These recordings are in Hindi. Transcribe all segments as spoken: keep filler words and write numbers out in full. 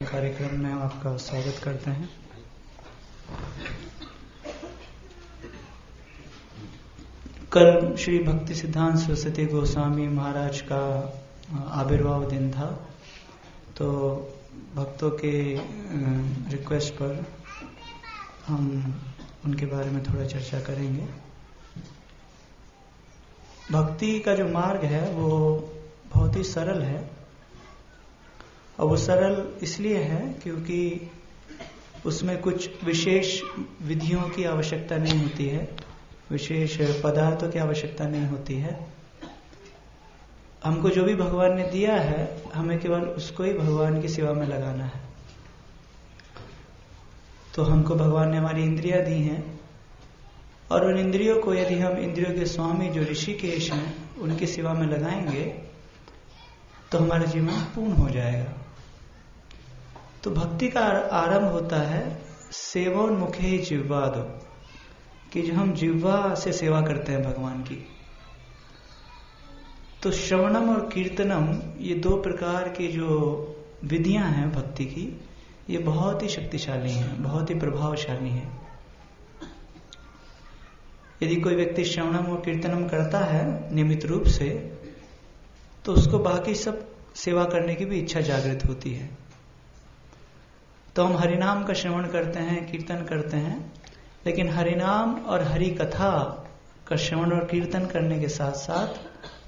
कार्यक्रम में आपका स्वागत करते हैं। कल श्री भक्ति सिद्धांत सरस्वती गोस्वामी महाराज का आविर्भाव दिन था, तो भक्तों के रिक्वेस्ट पर हम उनके बारे में थोड़ा चर्चा करेंगे। भक्ति का जो मार्ग है वो बहुत ही सरल है, और वो सरल इसलिए है क्योंकि उसमें कुछ विशेष विधियों की आवश्यकता नहीं होती है, विशेष पदार्थों की आवश्यकता नहीं होती है। हमको जो भी भगवान ने दिया है, हमें केवल उसको ही भगवान की सेवा में लगाना है। तो हमको भगवान ने हमारी इंद्रियां दी हैं, और उन इंद्रियों को यदि हम इंद्रियों के स्वामी जो ऋषिकेश हैं उनकी सेवा में लगाएंगे तो हमारा जीवन पूर्ण हो जाएगा। तो भक्ति का आरंभ होता है सेवोन्मुखे जिह्वादो, कि जो हम जिह्वा से सेवा करते हैं भगवान की। तो श्रवणम और कीर्तनम, ये दो प्रकार की जो विधियां हैं भक्ति की, ये बहुत ही शक्तिशाली हैं, बहुत ही प्रभावशाली हैं। यदि कोई व्यक्ति श्रवणम और कीर्तनम करता है नियमित रूप से, तो उसको बाकी सब सेवा करने की भी इच्छा जागृत होती है। तो हम हरिनाम का श्रवण करते हैं, कीर्तन करते हैं, लेकिन हरिनाम और हरि कथा का श्रवण और कीर्तन करने के साथ साथ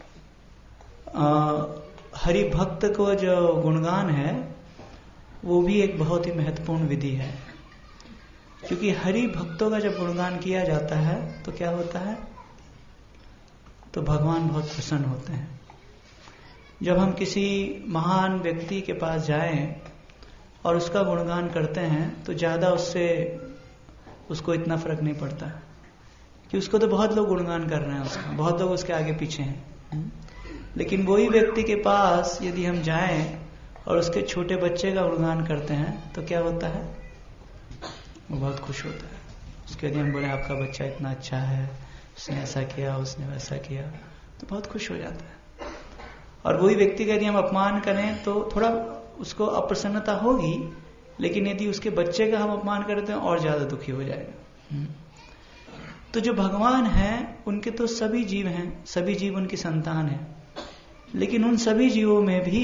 हरि भक्त को जो गुणगान है वो भी एक बहुत ही महत्वपूर्ण विधि है। क्योंकि हरि भक्तों का जब गुणगान किया जाता है तो क्या होता है, तो भगवान बहुत प्रसन्न होते हैं। जब हम किसी महान व्यक्ति के पास जाएं और उसका गुणगान करते हैं तो ज्यादा उससे उसको इतना फर्क नहीं पड़ता, कि उसको तो बहुत लोग गुणगान कर रहे हैं उसका, बहुत लोग उसके आगे पीछे हैं। लेकिन वही व्यक्ति के पास यदि हम जाएं और उसके छोटे बच्चे का गुणगान करते हैं तो क्या होता है, वो बहुत खुश होता है। उसके यदि हम बोले आपका बच्चा इतना अच्छा है, उसने ऐसा किया, उसने वैसा किया, तो बहुत खुश हो जाता है। और वही व्यक्ति का यदि हम अपमान करें तो थोड़ा उसको अप्रसन्नता होगी, लेकिन यदि उसके बच्चे का हम अपमान करते हैं और ज्यादा दुखी हो जाएगा। तो जो भगवान हैं उनके तो सभी जीव हैं, सभी जीव उनकी संतान है, लेकिन उन सभी जीवों में भी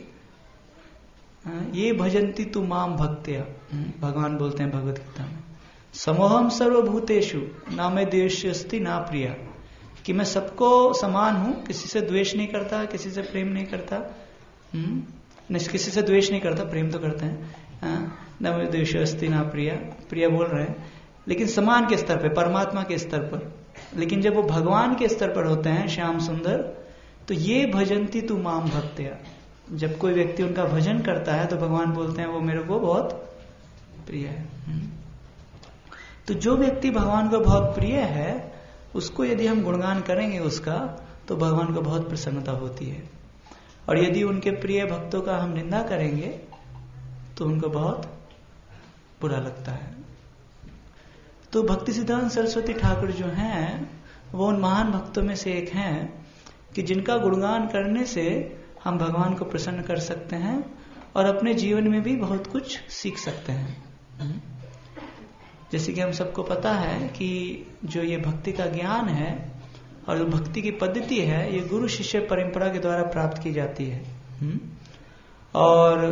ये भजंती तु माम भक्त्या, भगवान बोलते हैं भगवत गीता में, समोहम सर्वभूतेषु ना मैं द्वेष्यस्ति ना प्रिया, कि मैं सबको समान हूं, किसी से द्वेष नहीं करता, किसी से प्रेम नहीं करता, नहीं किसी से द्वेष नहीं करता, प्रेम तो करते हैं, न मैं द्वेष्यस्ति ना प्रिया, प्रिया बोल रहे हैं, लेकिन समान के स्तर पे, परमात्मा के स्तर पर। लेकिन जब वो भगवान के स्तर पर होते हैं, श्याम सुंदर, तो ये भजंती तु माम भक्त्या, जब कोई व्यक्ति उनका भजन करता है तो भगवान बोलते हैं वो मेरे को बहुत प्रिय है। तो जो व्यक्ति भगवान को बहुत प्रिय है उसको यदि हम गुणगान करेंगे उसका, तो भगवान को बहुत प्रसन्नता होती है। और यदि उनके प्रिय भक्तों का हम निंदा करेंगे तो उनको बहुत बुरा लगता है। तो भक्ति सिद्धांत सरस्वती ठाकुर जो हैं वो उन महान भक्तों में से एक हैं कि जिनका गुणगान करने से हम भगवान को प्रसन्न कर सकते हैं और अपने जीवन में भी बहुत कुछ सीख सकते हैं। जैसे कि हम सबको पता है कि जो ये भक्ति का ज्ञान है और जो भक्ति की पद्धति है, ये गुरु शिष्य परंपरा के द्वारा प्राप्त की जाती है। और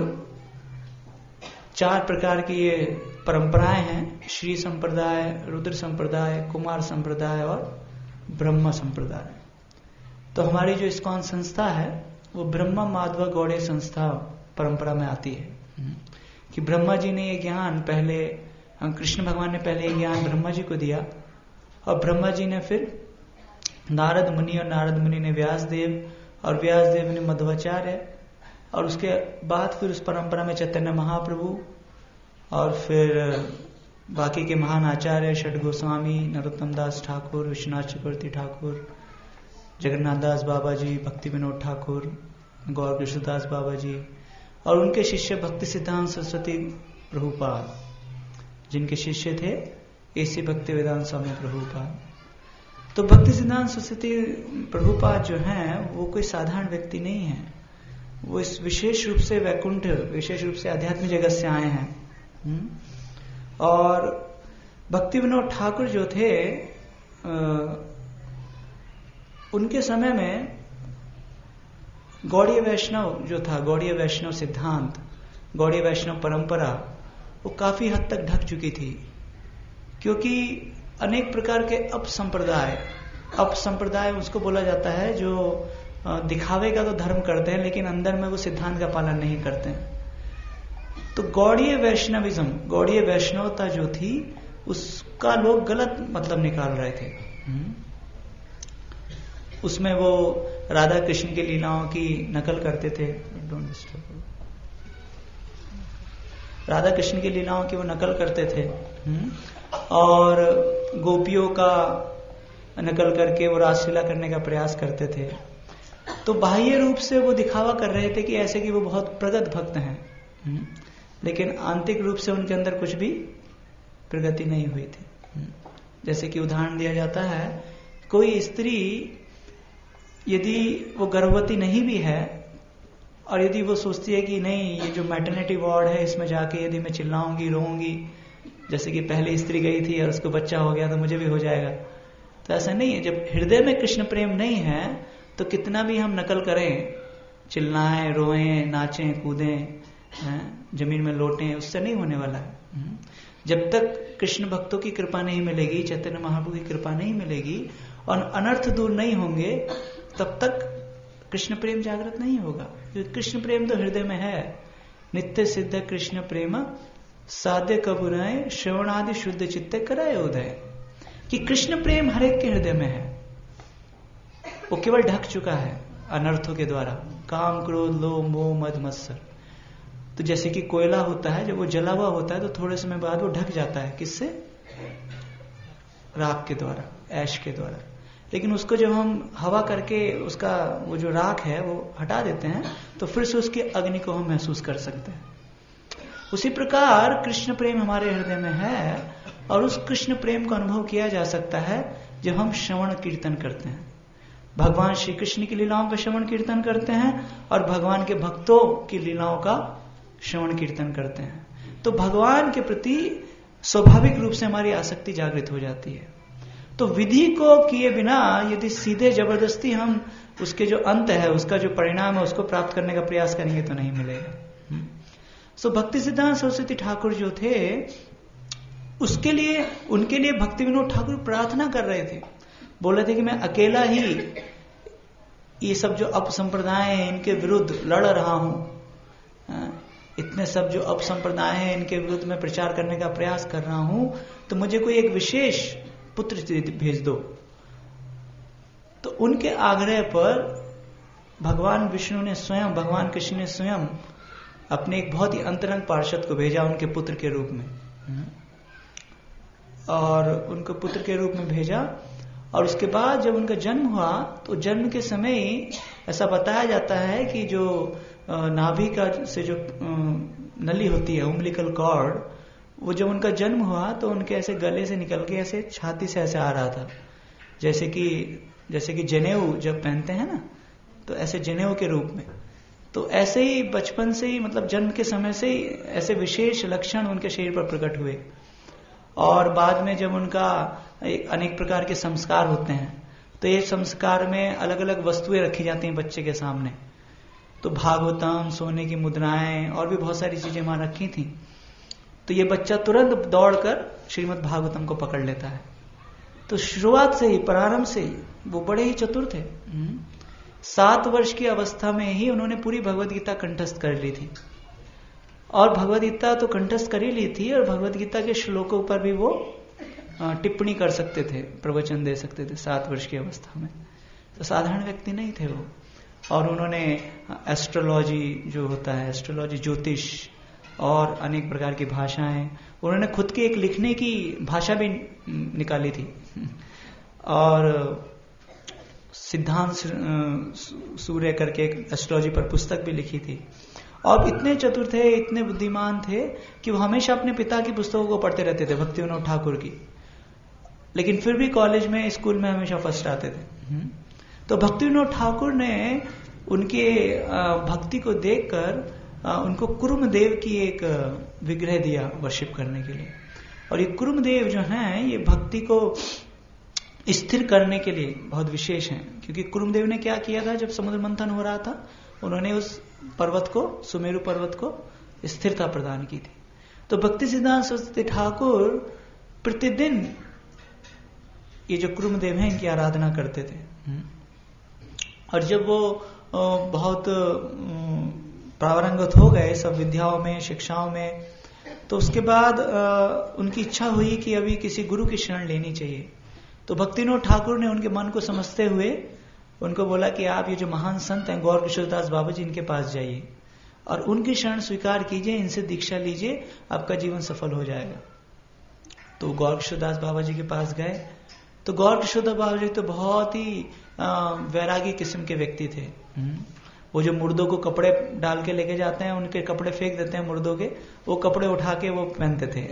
चार प्रकार की ये परंपराएं हैं, श्री संप्रदाय, रुद्र संप्रदाय, कुमार संप्रदाय और ब्रह्म संप्रदाय। तो हमारी जो इस्कॉन संस्था है वो ब्रह्म माधव गौड़े संस्था परंपरा में आती है, कि ब्रह्मा जी ने ये ज्ञान पहले, कृष्ण भगवान ने पहले ये ज्ञान ब्रह्मा जी को दिया, और ब्रह्मा जी ने फिर नारद मुनि, और नारद मुनि ने व्यास देव, और व्यास देव ने मध्वाचार्य, और उसके बाद फिर उस परंपरा में चैतन्य महाप्रभु, और फिर बाकी के महान आचार्य षड गोस्वामी, नरोत्तम दास ठाकुर, विश्वनाथ चक्रवर्ती ठाकुर, जगन्नाथ दास बाबा जी, भक्ति विनोद ठाकुर, गौर कृष्णदास बाबा जी, और उनके शिष्य भक्ति सिद्धांत सरस्वती प्रभुपाद, जिनके शिष्य थे ऐसे भक्ति वेदांत स्वामी प्रभुपाद। तो भक्ति सिद्धांत सरस्वती प्रभुपाद जो हैं वो कोई साधारण व्यक्ति नहीं है, वो इस विशेष रूप से वैकुंठ, विशेष रूप से आध्यात्मिक जगत से आए हैं। और भक्ति विनोद ठाकुर जो थे, आ, उनके समय में गौड़ीय वैष्णव जो था, गौड़ीय वैष्णव सिद्धांत, गौड़ीय वैष्णव परंपरा, वो काफी हद तक ढक चुकी थी, क्योंकि अनेक प्रकार के अप संप्रदाय, अप संप्रदाय उसको बोला जाता है जो दिखावे का तो धर्म करते हैं लेकिन अंदर में वो सिद्धांत का पालन नहीं करते हैं। तो गौड़ीय वैष्णविज्म, गौड़ीय वैष्णवता जो थी, उसका लोग गलत मतलब निकाल रहे थे। उसमें वो राधा कृष्ण की लीलाओं की नकल करते थे, डोंट डिस्टर्ब, राधा कृष्ण की लीलाओं की वो नकल करते थे, और गोपियों का नकल करके वो रासलीला करने का प्रयास करते थे। तो बाह्य रूप से वो दिखावा कर रहे थे कि ऐसे कि वो बहुत प्रगत भक्त हैं, लेकिन आंतरिक रूप से उनके अंदर कुछ भी प्रगति नहीं हुई थी। जैसे कि उदाहरण दिया जाता है, कोई स्त्री यदि वो गर्भवती नहीं भी है और यदि वो सोचती है कि नहीं, ये जो मैटरनिटी वार्ड है इसमें जाके यदि मैं चिल्लाऊंगी, रोऊंगी, जैसे कि पहले स्त्री गई थी और उसको बच्चा हो गया तो मुझे भी हो जाएगा, तो ऐसा नहीं है। जब हृदय में कृष्ण प्रेम नहीं है तो कितना भी हम नकल करें, चिल्लाएं, रोएं, नाचें, कूदें, जमीन में लौटें, उससे नहीं होने वाला है। जब तक कृष्ण भक्तों की कृपा नहीं मिलेगी, चैतन्य महाप्रभु की कृपा नहीं मिलेगी और अनर्थ दूर नहीं होंगे, तब तक कृष्ण प्रेम जागृत नहीं होगा। क्योंकि कृष्ण प्रेम तो हृदय में है। नित्य सिद्ध कृष्ण प्रेम साध्य कबुराए, श्रवणादि शुद्ध चित्ते कराए उदय। कि कृष्ण प्रेम हर एक के हृदय में है, वो केवल ढक चुका है अनर्थों के द्वारा, काम, क्रोध, लोभ, मोह, मद, मत्सर। तो जैसे कि कोयला होता है, जब वो जला हुआ होता है तो थोड़े समय बाद वो ढक जाता है, किससे? राख के द्वारा, ऐश के द्वारा। लेकिन उसको जब हम हवा करके उसका वो जो राख है वो हटा देते हैं तो फिर से उसकी अग्नि को हम महसूस कर सकते हैं। उसी प्रकार कृष्ण प्रेम हमारे हृदय में है और उस कृष्ण प्रेम को अनुभव किया जा सकता है जब हम श्रवण कीर्तन करते हैं। भगवान श्री कृष्ण की लीलाओं का श्रवण कीर्तन करते हैं और भगवान के भक्तों की लीलाओं का श्रवण कीर्तन करते हैं, तो भगवान के प्रति स्वाभाविक रूप से हमारी आसक्ति जागृत हो जाती है। तो विधि को किए बिना यदि सीधे जबरदस्ती हम उसके जो अंत है, उसका जो परिणाम है, उसको प्राप्त करने का प्रयास करेंगे तो नहीं मिलेगा। सो भक्ति सिद्धांत सरस्वती ठाकुर जो थे, उसके लिए, उनके लिए भक्ति विनोद ठाकुर प्रार्थना कर रहे थे। बोल रहे थे कि मैं अकेला ही ये सब जो अपसंप्रदाय हैं इनके विरुद्ध लड़ रहा हूं, इतने सब जो अपसंप्रदाय हैं इनके विरुद्ध में प्रचार करने का प्रयास कर रहा हूं, तो मुझे कोई एक विशेष पुत्र भेज दो। तो उनके आग्रह पर भगवान विष्णु ने स्वयं, भगवान कृष्ण ने स्वयं अपने एक बहुत ही अंतरंग पार्षद को भेजा उनके पुत्र के रूप में, और उनको पुत्र के रूप में भेजा। और उसके बाद जब उनका जन्म हुआ तो जन्म के समय ही ऐसा बताया जाता है कि जो नाभि का से जो नली होती है, उम्बिलिकल कॉर्ड, वो जब उनका जन्म हुआ तो उनके ऐसे गले से निकल के ऐसे छाती से ऐसे आ रहा था, जैसे कि जैसे कि जनेऊ जब पहनते हैं ना, तो ऐसे जनेऊ के रूप में। तो ऐसे ही बचपन से ही, मतलब जन्म के समय से ही ऐसे विशेष लक्षण उनके शरीर पर प्रकट हुए। और बाद में जब उनका अनेक प्रकार के संस्कार होते हैं, तो ये संस्कार में अलग अलग वस्तुएं रखी जाती हैं बच्चे के सामने। तो भागवतम, सोने की मुद्राएं और भी बहुत सारी चीजें वहां रखी थी। तो ये बच्चा तुरंत दौड़कर श्रीमद् भागवतम को पकड़ लेता है। तो शुरुआत से ही, प्रारंभ से ही वो बड़े ही चतुर थे। सात वर्ष की अवस्था में ही उन्होंने पूरी भगवद गीता कंठस्थ कर ली थी, और भगवद गीता तो कंठस्थ कर ही ली थी, और भगवद गीता के श्लोकों पर भी वो टिप्पणी कर सकते थे, प्रवचन दे सकते थे सात वर्ष की अवस्था में। तो साधारण व्यक्ति नहीं थे वो। और उन्होंने एस्ट्रोलॉजी जो होता है, एस्ट्रोलॉजी, ज्योतिष और अनेक प्रकार की भाषाएं, उन्होंने खुद की एक लिखने की भाषा भी निकाली थी, और सिद्धांत सूर्य करके एक एस्ट्रोलॉजी पर पुस्तक भी लिखी थी। और इतने चतुर थे, इतने बुद्धिमान थे कि वो हमेशा अपने पिता की पुस्तकों को पढ़ते रहते थे, भक्ति विनोद ठाकुर की। लेकिन फिर भी कॉलेज में, स्कूल में हमेशा फर्स्ट आते थे। तो भक्ति विनोद ठाकुर ने उनके भक्ति को देखकर उनको कुर्मदेव की एक विग्रह दिया वर्शिप करने के लिए। और ये कुर्मदेव जो हैं ये भक्ति को स्थिर करने के लिए बहुत विशेष हैं, क्योंकि कुर्मदेव ने क्या किया था जब समुद्र मंथन हो रहा था, उन्होंने उस पर्वत को, सुमेरु पर्वत को स्थिरता प्रदान की थी। तो भक्ति सिद्धांत सरस्वती ठाकुर प्रतिदिन ये जो कुर्मदेव हैं इनकी आराधना करते थे। और जब वो बहुत प्रारंगत हो गए सब विद्याओं में, शिक्षाओं में, तो उसके बाद उनकी इच्छा हुई कि अभी किसी गुरु की शरण लेनी चाहिए। तो भक्तिविनोद ठाकुर ने उनके मन को समझते हुए उनको बोला कि आप ये जो महान संत हैं गौर किशोरदास बाबा जी, इनके पास जाइए और उनकी शरण स्वीकार कीजिए, इनसे दीक्षा लीजिए, आपका जीवन सफल हो जाएगा। तो गौर किशोरदास बाबा जी के पास गए। तो गौर किशोरदास बाबा जी तो बहुत ही वैरागी किस्म के व्यक्ति थे। वो जो मुर्दों को कपड़े डाल के लेके जाते हैं, उनके कपड़े फेंक देते हैं मुर्दों के, वो कपड़े उठा के वो पहनते थे।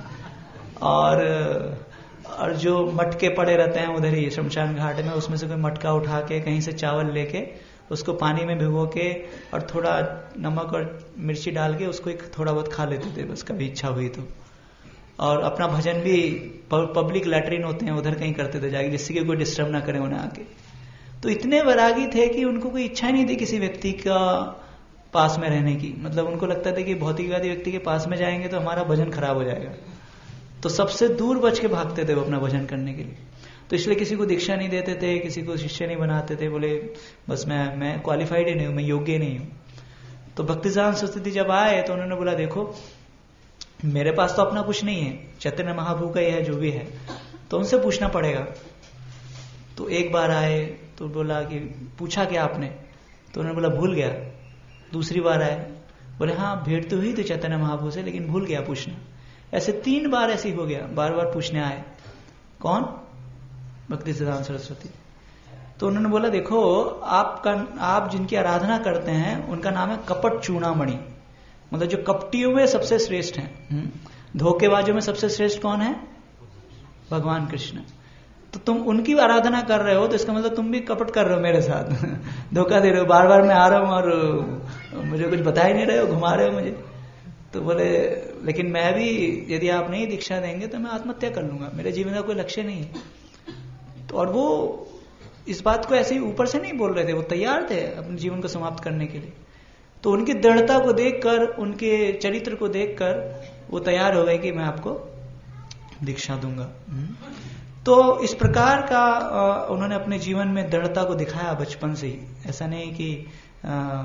और और जो मटके पड़े रहते हैं उधर ही शमशान घाट में, उसमें से कोई मटका उठा के कहीं से चावल लेके उसको पानी में भिगो के और थोड़ा नमक और मिर्ची डाल के उसको एक थोड़ा बहुत खा लेते थे बस, कभी इच्छा हुई तो। और अपना भजन भी पब्लिक लैट्रिन होते हैं उधर कहीं करते थे जाके, जिससे कि कोई डिस्टर्ब ना करे उन्हें आके। तो इतने वैरागी थे कि उनको कोई इच्छा ही नहीं थी किसी व्यक्ति का पास में रहने की। मतलब उनको लगता था कि भौतिकवादी व्यक्ति के पास में जाएंगे तो हमारा भजन खराब हो जाएगा, तो सबसे दूर बच के भागते थे वो अपना भजन करने के लिए। तो इसलिए किसी को दीक्षा नहीं देते थे, किसी को शिष्य नहीं बनाते थे, बोले बस मैं मैं क्वालिफाइड ही नहीं हूं, मैं योग्य नहीं हूं। तो भक्ति सिद्धांत सरस्वती जब आए तो उन्होंने बोला देखो मेरे पास तो अपना कुछ नहीं है, चैतन्य महाप्रभु का ही है जो भी है, तो उनसे पूछना पड़ेगा। तो एक बार आए तो बोला कि पूछा क्या आपने? तो उन्होंने बोला भूल गया। दूसरी बार आए, बोले हाँ भेंट तो हुई थी चैतन्य महाप्रभु से, लेकिन भूल गया पूछना। ऐसे तीन बार ऐसे ही हो गया, बार बार पूछने आए। कौन? भक्ति सिद्धांत सरस्वती। तो उन्होंने बोला देखो आपका आप जिनकी आराधना करते हैं उनका नाम है कपट चूड़ामणि, मतलब जो कपटियों में सबसे श्रेष्ठ हैं, धोखेबाजों में सबसे श्रेष्ठ कौन है? भगवान कृष्ण। तो तुम उनकी आराधना कर रहे हो तो इसका मतलब तुम भी कपट कर रहे हो मेरे साथ, धोखा दे रहे हो। बार बार मैं आ रहा हूं और मुझे कुछ बता ही नहीं रहे हो, घुमा रहे हो मुझे। तो बोले लेकिन मैं भी, यदि आप नहीं दीक्षा देंगे तो मैं आत्महत्या कर लूंगा, मेरे जीवन का कोई लक्ष्य नहीं है। तो और वो इस बात को ऐसे ही ऊपर से नहीं बोल रहे थे, वो तैयार थे अपने जीवन को समाप्त करने के लिए। तो उनकी दृढ़ता को देखकर, उनके चरित्र को देखकर वो तैयार हो गए कि मैं आपको दीक्षा दूंगा। तो इस प्रकार का उन्होंने अपने जीवन में दृढ़ता को दिखाया बचपन से ही। ऐसा नहीं कि आ,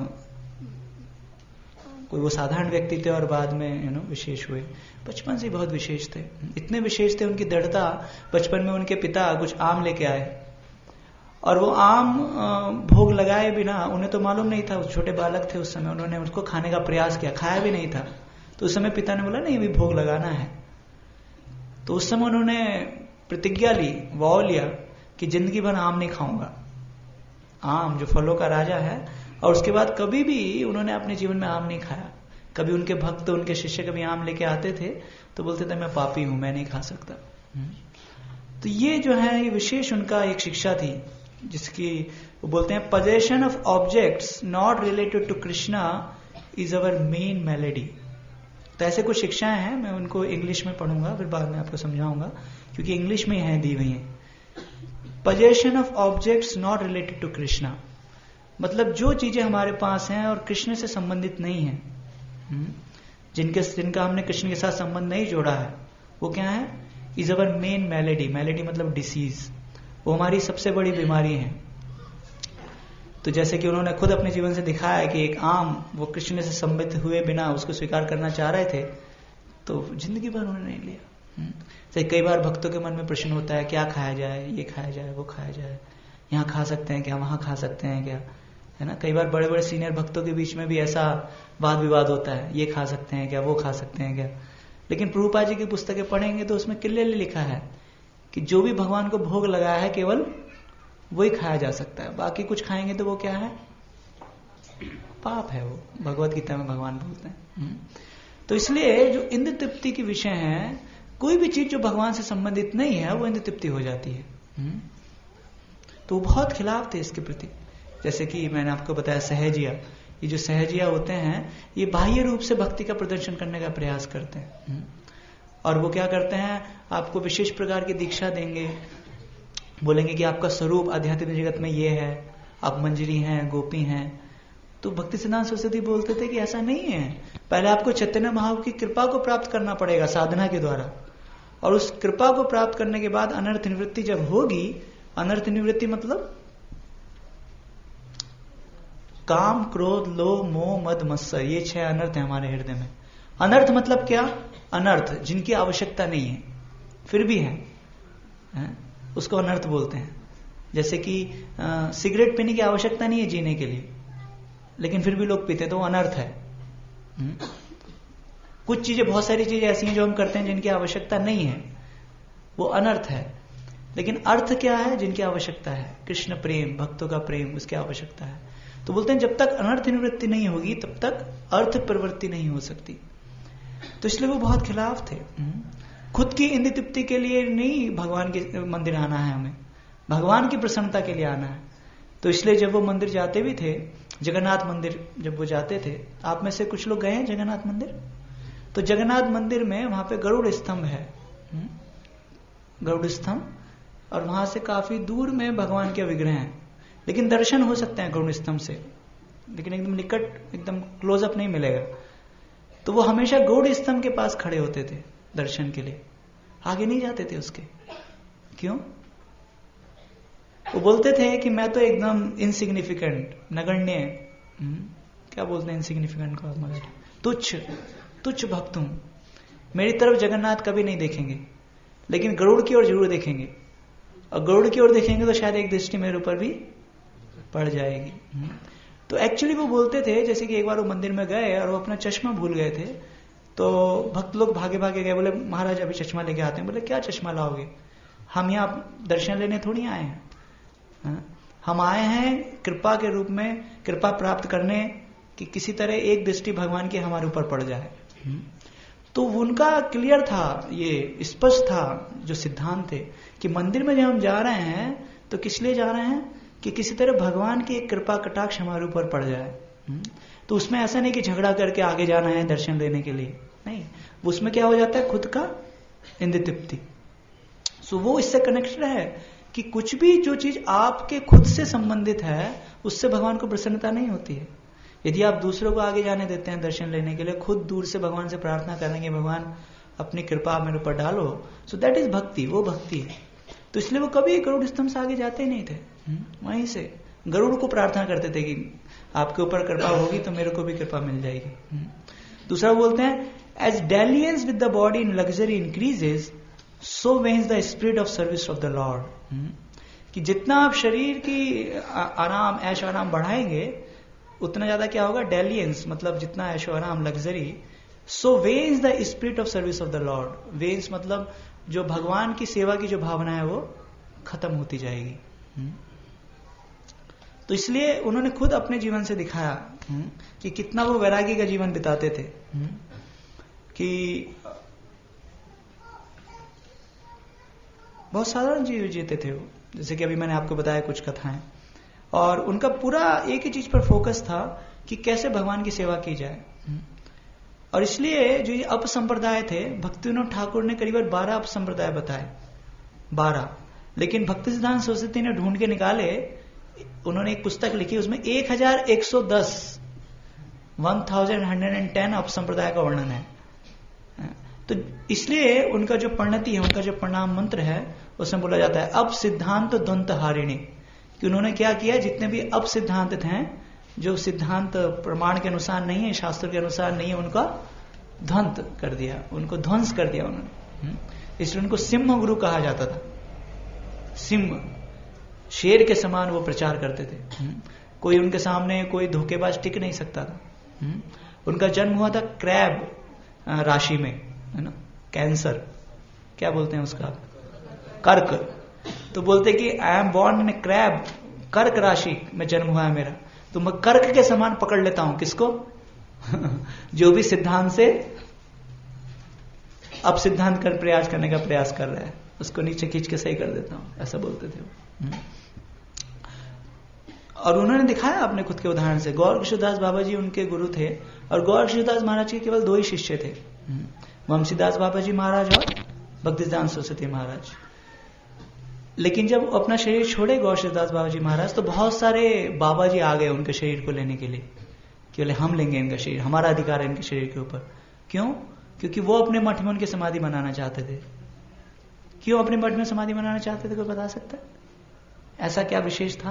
कोई वो साधारण व्यक्ति थे और बाद में यू नो विशेष हुए, बचपन से बहुत विशेष थे। इतने विशेष थे उनकी दृढ़ता, बचपन में उनके पिता कुछ आम लेके आए और वो आम भोग लगाए बिना, उन्हें तो मालूम नहीं था, छोटे बालक थे उस समय, उन्होंने उसको खाने का प्रयास किया, खाया भी नहीं था। तो उस समय पिता ने बोला नहीं अभी भोग लगाना है। तो उस समय उन्होंने प्रतिज्ञा ली, वॉ लिया कि जिंदगी भर आम नहीं खाऊंगा, आम जो फलों का राजा है। और उसके बाद कभी भी उन्होंने अपने जीवन में आम नहीं खाया। कभी उनके भक्त, उनके शिष्य कभी आम लेके आते थे तो बोलते थे मैं पापी हूं, मैं नहीं खा सकता। तो ये जो है ये विशेष उनका एक शिक्षा थी, जिसकी वो बोलते हैं possession of objects not related to Krishna is our main malady. तो ऐसे कुछ शिक्षाएं हैं, मैं उनको इंग्लिश में पढ़ूंगा, फिर बाद में आपको समझाऊंगा, क्योंकि इंग्लिश में है दी हुई है। Possession of objects not related to Krishna, मतलब जो चीजें हमारे पास हैं और कृष्ण से संबंधित नहीं है, जिनके जिनका हमने कृष्ण के साथ संबंध नहीं जोड़ा है, वो क्या है? Is our main malady. Malady मतलब डिसीज, वो हमारी सबसे बड़ी बीमारी है। तो जैसे कि उन्होंने खुद अपने जीवन से दिखाया कि एक आम वो कृष्ण से संबंधित हुए बिना उसको स्वीकार करना चाह रहे थे, तो जिंदगी भर उन्होंने नहीं लिया। तो कई बार भक्तों के मन में प्रश्न होता है क्या खाया जाए, ये खाया जाए, वो खाया जाए, यहाँ खा सकते हैं क्या, वहां खा सकते हैं क्या, है ना। कई बार बड़े बड़े सीनियर भक्तों के बीच में भी ऐसा वाद विवाद होता है, ये खा सकते हैं क्या, वो खा सकते हैं क्या। लेकिन प्रभुपाद जी की पुस्तकें पढ़ेंगे तो उसमें क्लियरली लिखा है कि जो भी भगवान को भोग लगाया है केवल वही खाया जा सकता है, बाकी कुछ खाएंगे तो वो क्या है? पाप है। वो भगवत गीता में भगवान बोलते हैं। तो इसलिए जो इंद्र तृप्ति के विषय है, कोई भी चीज जो भगवान से संबंधित नहीं है वो इंद्र तृप्ति हो जाती है। तो वो बहुत खिलाफ थे इसके प्रति। जैसे कि मैंने आपको बताया सहजिया, ये जो सहजिया होते हैं ये बाह्य रूप से भक्ति का प्रदर्शन करने का प्रयास करते हैं, और वो क्या करते हैं, आपको विशेष प्रकार की दीक्षा देंगे, बोलेंगे कि आपका स्वरूप आध्यात्मिक जगत में ये है, आप मंजरी हैं, गोपी हैं। तो भक्ति सिद्धांत सरस्वती बोलते थे कि ऐसा नहीं है, पहले आपको चैतन्य महाप्रभु की कृपा को प्राप्त करना पड़ेगा साधना के द्वारा, और उस कृपा को प्राप्त करने के बाद अनर्थ निवृत्ति जब होगी, अनर्थ निवृत्ति मतलब काम, क्रोध, लोभ, मोह, मद, मत्सर, ये छह अनर्थ है हमारे हृदय में। अनर्थ मतलब क्या? अनर्थ जिनकी आवश्यकता नहीं है फिर भी है, है? उसको अनर्थ बोलते हैं। जैसे कि आ, सिगरेट पीने की आवश्यकता नहीं है जीने के लिए, लेकिन फिर भी लोग पीते, तो वो अनर्थ है। हुँ? कुछ चीजें, बहुत सारी चीजें ऐसी हैं जो हम करते हैं जिनकी आवश्यकता नहीं है, वो अनर्थ है। लेकिन अर्थ क्या है? जिनकी आवश्यकता है, कृष्ण प्रेम, भक्तों का प्रेम, उसकी आवश्यकता है। तो बोलते हैं जब तक अनर्थ निवृत्ति नहीं होगी तब तक अर्थ प्रवृत्ति नहीं हो सकती। तो इसलिए वो बहुत खिलाफ थे। खुद की इंद्रिय तृप्ति के लिए नहीं भगवान के मंदिर आना है, हमें भगवान की प्रसन्नता के लिए आना है। तो इसलिए जब वो मंदिर जाते भी थे, जगन्नाथ मंदिर जब वो जाते थे, आप में से कुछ लोग गए हैं जगन्नाथ मंदिर? तो जगन्नाथ मंदिर में वहां पे गरुड़ स्तंभ है, गरुड़ स्तंभ, और वहां से काफी दूर में भगवान के विग्रह हैं, लेकिन दर्शन हो सकते हैं गरुड़ स्तंभ से, लेकिन एकदम निकट, एकदम क्लोजअप नहीं मिलेगा। तो वो हमेशा गरुड़ स्तंभ के पास खड़े होते थे दर्शन के लिए, आगे नहीं जाते थे उसके। क्यों? वो बोलते थे कि मैं तो एकदम इनसिग्निफिकेंट, नगण्य, क्या बोलते हैं इनसिग्निफिकेंट को मराठी, तुच्छ तुच्छ भक्त हूं, मेरी तरफ जगन्नाथ कभी नहीं देखेंगे, लेकिन गरुड़ की ओर जरूर देखेंगे, और गरुड़ की ओर देखेंगे तो शायद एक दृष्टि मेरे ऊपर भी पड़ जाएगी। तो एक्चुअली वो बोलते थे, जैसे कि एक बार वो मंदिर में गए और वो अपना चश्मा भूल गए थे, तो भक्त लोग भागे भागे गए, बोले महाराज अभी चश्मा लेके आते हैं। बोले क्या चश्मा लाओगे, हम यहाँ दर्शन लेने थोड़ी आए हैं, हम आए हैं कृपा के रूप में, कृपा प्राप्त करने कि किसी तरह एक दृष्टि भगवान की हमारे ऊपर पड़ जाए। तो उनका क्लियर था, ये स्पष्ट था जो सिद्धांत थे कि मंदिर में जब हम जा रहे हैं तो किस लिए जा रहे हैं कि किसी तरह भगवान की एक कृपा कटाक्ष हमारे ऊपर पड़ जाए। तो उसमें ऐसा नहीं कि झगड़ा करके आगे जाना है दर्शन लेने के लिए, नहीं, उसमें क्या हो जाता है, खुद का इंद्रिय तृप्ति। सो वो इससे कनेक्टेड है कि कुछ भी जो चीज आपके खुद से संबंधित है उससे भगवान को प्रसन्नता नहीं होती है। यदि आप दूसरों को आगे जाने देते हैं दर्शन लेने के लिए, खुद दूर से भगवान से प्रार्थना करेंगे भगवान अपनी कृपा मेरे ऊपर डालो, सो दैट इज भक्ति, वो भक्ति है। तो इसलिए वो कभी गरुड़ स्तंभ से आगे जाते ही नहीं थे, वहीं से गरुड़ को प्रार्थना करते थे कि आपके ऊपर कृपा होगी तो मेरे को भी कृपा मिल जाएगी। दूसरा बोलते हैं as dalliance with the body in luxury increases so wanes the spirit of service of the Lord, कि जितना आप शरीर की आराम ऐश आराम बढ़ाएंगे उतना ज्यादा क्या होगा, डेलियंस मतलब जितना ऐशो आराम, luxury, so wanes the spirit of service of the Lord. Wanes मतलब जो भगवान की सेवा की जो भावना है वो खत्म होती जाएगी। तो इसलिए उन्होंने खुद अपने जीवन से दिखाया कि कितना वो वैरागी का जीवन बिताते थे, कि बहुत साधारण जीवन जीते थे वो, जैसे कि अभी मैंने आपको बताया कुछ कथाएं, और उनका पूरा एक ही चीज पर फोकस था कि कैसे भगवान की सेवा की जाए। और इसलिए जो ये अप संप्रदाय थे, भक्ति विनोद ठाकुर ने करीबन बारह अप संप्रदाय बताए, बारह, लेकिन भक्ति सिद्धांत सरस्वती ने ढूंढ के निकाले, उन्होंने एक पुस्तक लिखी, उसमें एक हजार एक सौ दस one thousand hundred and ten अप संप्रदाय का वर्णन है। तो इसलिए उनका जो परिणति है, उनका जो प्रणाम मंत्र है, उसमें बोला जाता है अब सिद्धांत द्वंद्व हारिणी, कि उन्होंने क्या किया, जितने भी अब सिद्धांत हैं जो सिद्धांत प्रमाण के अनुसार नहीं है, शास्त्र के अनुसार नहीं है, उनका ध्वंत कर दिया, उनको ध्वंस कर दिया उन्होंने। इसलिए उनको सिंह गुरु कहा जाता था। सिंह, शेर के समान वो प्रचार करते थे, कोई उनके सामने कोई धोखेबाज टिक नहीं सकता था। उनका जन्म हुआ था क्रैब राशि में, है ना, कैंसर क्या बोलते हैं उसका, कर्क। तो बोलते कि I am born in crab, कर्क राशि में जन्म हुआ है मेरा, तो मैं कर्क के समान पकड़ लेता हूं किसको जो भी सिद्धांत से अब सिद्धांत कर प्रयास करने का प्रयास कर रहा है, उसको नीचे खींच के सही कर देता हूं, ऐसा बोलते थे वो। और उन्होंने दिखाया अपने खुद के उदाहरण से। गौर किशोरदास बाबा जी उनके गुरु थे और गौर किशोरदास महाराज के केवल दो ही शिष्य थे, वंशीदास बाबा जी महाराज और भक्तिसिद्धांत सरस्वती महाराज। लेकिन जब अपना शरीर छोड़े गौर किशोरदास बाबा जी महाराज तो बहुत सारे बाबा जी आ गए उनके शरीर को लेने के लिए कि बोले हम लेंगे इनका शरीर, हमारा अधिकार है इनके शरीर के ऊपर। क्यों? क्योंकि वो अपने मठ में उनकी समाधि बनाना चाहते थे। क्यों अपने मठ में समाधि बनाना चाहते थे, कोई बता सकता है? ऐसा क्या विशेष था?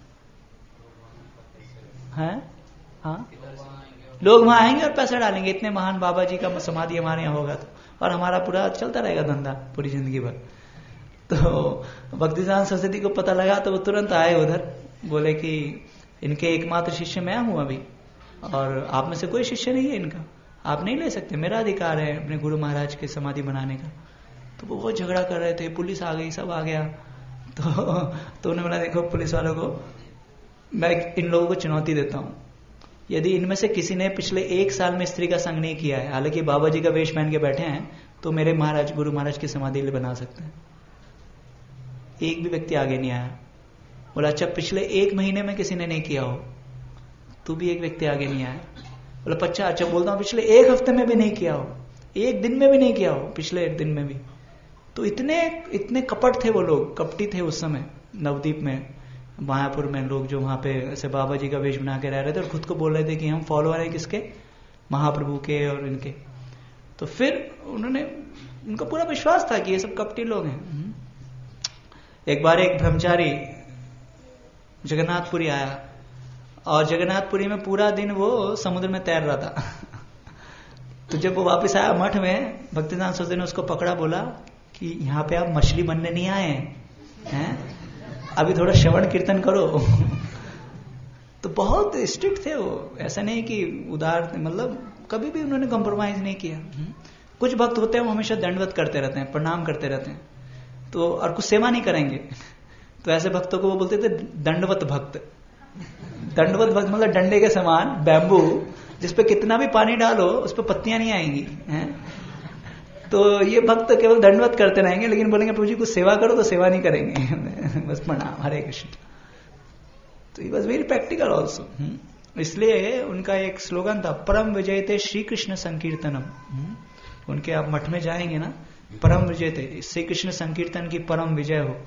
हैं? हाँ, लोग वहां आएंगे और पैसा डालेंगे, इतने महान बाबा जी का समाधि हमारे यहाँ होगा तो, और हमारा पूरा चलता रहेगा धंधा पूरी जिंदगी भर। तो भक्तिसिद्धांत सरस्वती को पता लगा तो वो तुरंत आए उधर, बोले कि इनके एकमात्र शिष्य मैं हूं अभी, और आप में से कोई शिष्य नहीं है इनका, आप नहीं ले सकते, मेरा अधिकार है अपने गुरु महाराज की समाधि बनाने का। तो वो बहुत झगड़ा कर रहे थे, पुलिस आ गई, सब आ गया। तो तो उन्होंने बोला देखो पुलिस वालों को, मैं इन लोगों को चुनौती देता हूं, यदि इनमें से किसी ने पिछले एक साल में स्त्री का संग नहीं किया है, हालांकि बाबा जी का वेश पहन के बैठे हैं, तो मेरे महाराज गुरु महाराज की समाधि लिए बना सकते हैं। एक भी व्यक्ति आगे नहीं आया। बोला अच्छा पिछले एक महीने में किसी ने नहीं किया हो, तू भी एक व्यक्ति आगे नहीं आया। बोला पच्चा अच्छा बोलता हूं पिछले एक हफ्ते में भी नहीं किया हो, एक दिन में भी नहीं किया हो, पिछले एक दिन में भी। तो इतने इतने कपट थे वो लोग, कपटी थे उस समय नवदीप में, मायापुर में लोग जो वहां पे ऐसे बाबा जी का वेश बना के रह रहे थे और खुद को बोल रहे थे कि हम फॉलोअर हैं किसके, महाप्रभु के और इनके। तो फिर उन्होंने, उनका पूरा विश्वास था कि ये सब कपटी लोग हैं। एक बार एक ब्रह्मचारी जगन्नाथपुरी आया और जगन्नाथपुरी में पूरा दिन वो समुद्र में तैर रहा था। तो जब वो वापस आया मठ में, भक्तिसिद्धांत सरस्वती ने उसको पकड़ा, बोला कि यहाँ पे आप मछली बनने नहीं आए हैं, अभी थोड़ा श्रवण कीर्तन करो। तो बहुत स्ट्रिक्ट थे वो, ऐसा नहीं कि उदार, मतलब कभी भी उन्होंने कॉम्प्रोमाइज नहीं किया। कुछ भक्त होते हैं वो हमेशा दंडवत करते रहते हैं, प्रणाम करते रहते हैं, तो और कुछ सेवा नहीं करेंगे। तो ऐसे भक्तों को वो बोलते थे दंडवत भक्त। दंडवत भक्त मतलब डंडे के समान बैम्बू, जिसपे कितना भी पानी डालो उस पर पत्तियां नहीं आएंगी हैं? तो ये भक्त केवल दंडवत करते रहेंगे, लेकिन बोलेंगे प्रभु जी कुछ सेवा करो तो सेवा नहीं करेंगे। बस प्रणाम, हरे कृष्ण। तो ये वॉज वेरी प्रैक्टिकल ऑल्सो। इसलिए उनका एक स्लोगन था, परम विजयते श्री कृष्ण संकीर्तनम। उनके आप मठ में जाएंगे ना, परम विजयते, श्री कृष्ण संकीर्तन की परम विजय हो।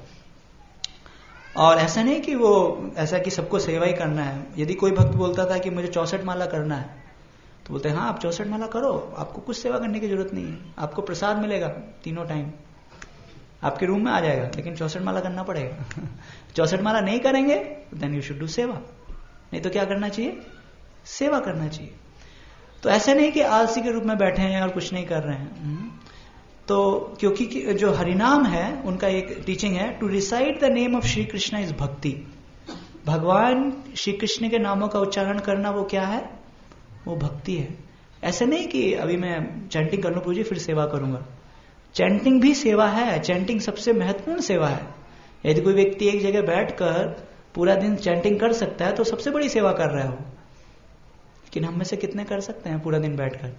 और ऐसा नहीं कि वो ऐसा कि सबको सेवा ही करना है। यदि कोई भक्त बोलता था कि मुझे चौसठ माला करना है, तो बोलते हैं हाँ आप चौसठ माला करो, आपको कुछ सेवा करने की जरूरत नहीं है, आपको प्रसाद मिलेगा तीनों टाइम, आपके रूम में आ जाएगा, लेकिन चौसठ माला करना पड़ेगा। चौसठ माला नहीं करेंगे देन यू शुड डू सेवा, नहीं तो क्या करना चाहिए, सेवा करना चाहिए। तो ऐसा नहीं कि आलसी के रूप में बैठे हैं और कुछ नहीं कर रहे हैं। तो क्योंकि जो हरिनाम है उनका एक टीचिंग है, to recite the name of Shri Krishna is bhakti. भगवान श्री कृष्ण के नामों का उच्चारण करना वो क्या है, वो भक्ति है। ऐसा नहीं कि अभी मैं चैंटिंग कर लूं प्रभु जी फिर सेवा करूंगा। चैंटिंग भी सेवा है, चैंटिंग सबसे महत्वपूर्ण सेवा है। यदि कोई व्यक्ति एक जगह बैठकर पूरा दिन चैंटिंग कर सकता है तो सबसे बड़ी सेवा कर रहा है वो। लेकिन हम में से कितने कर सकते हैं पूरा दिन बैठकर?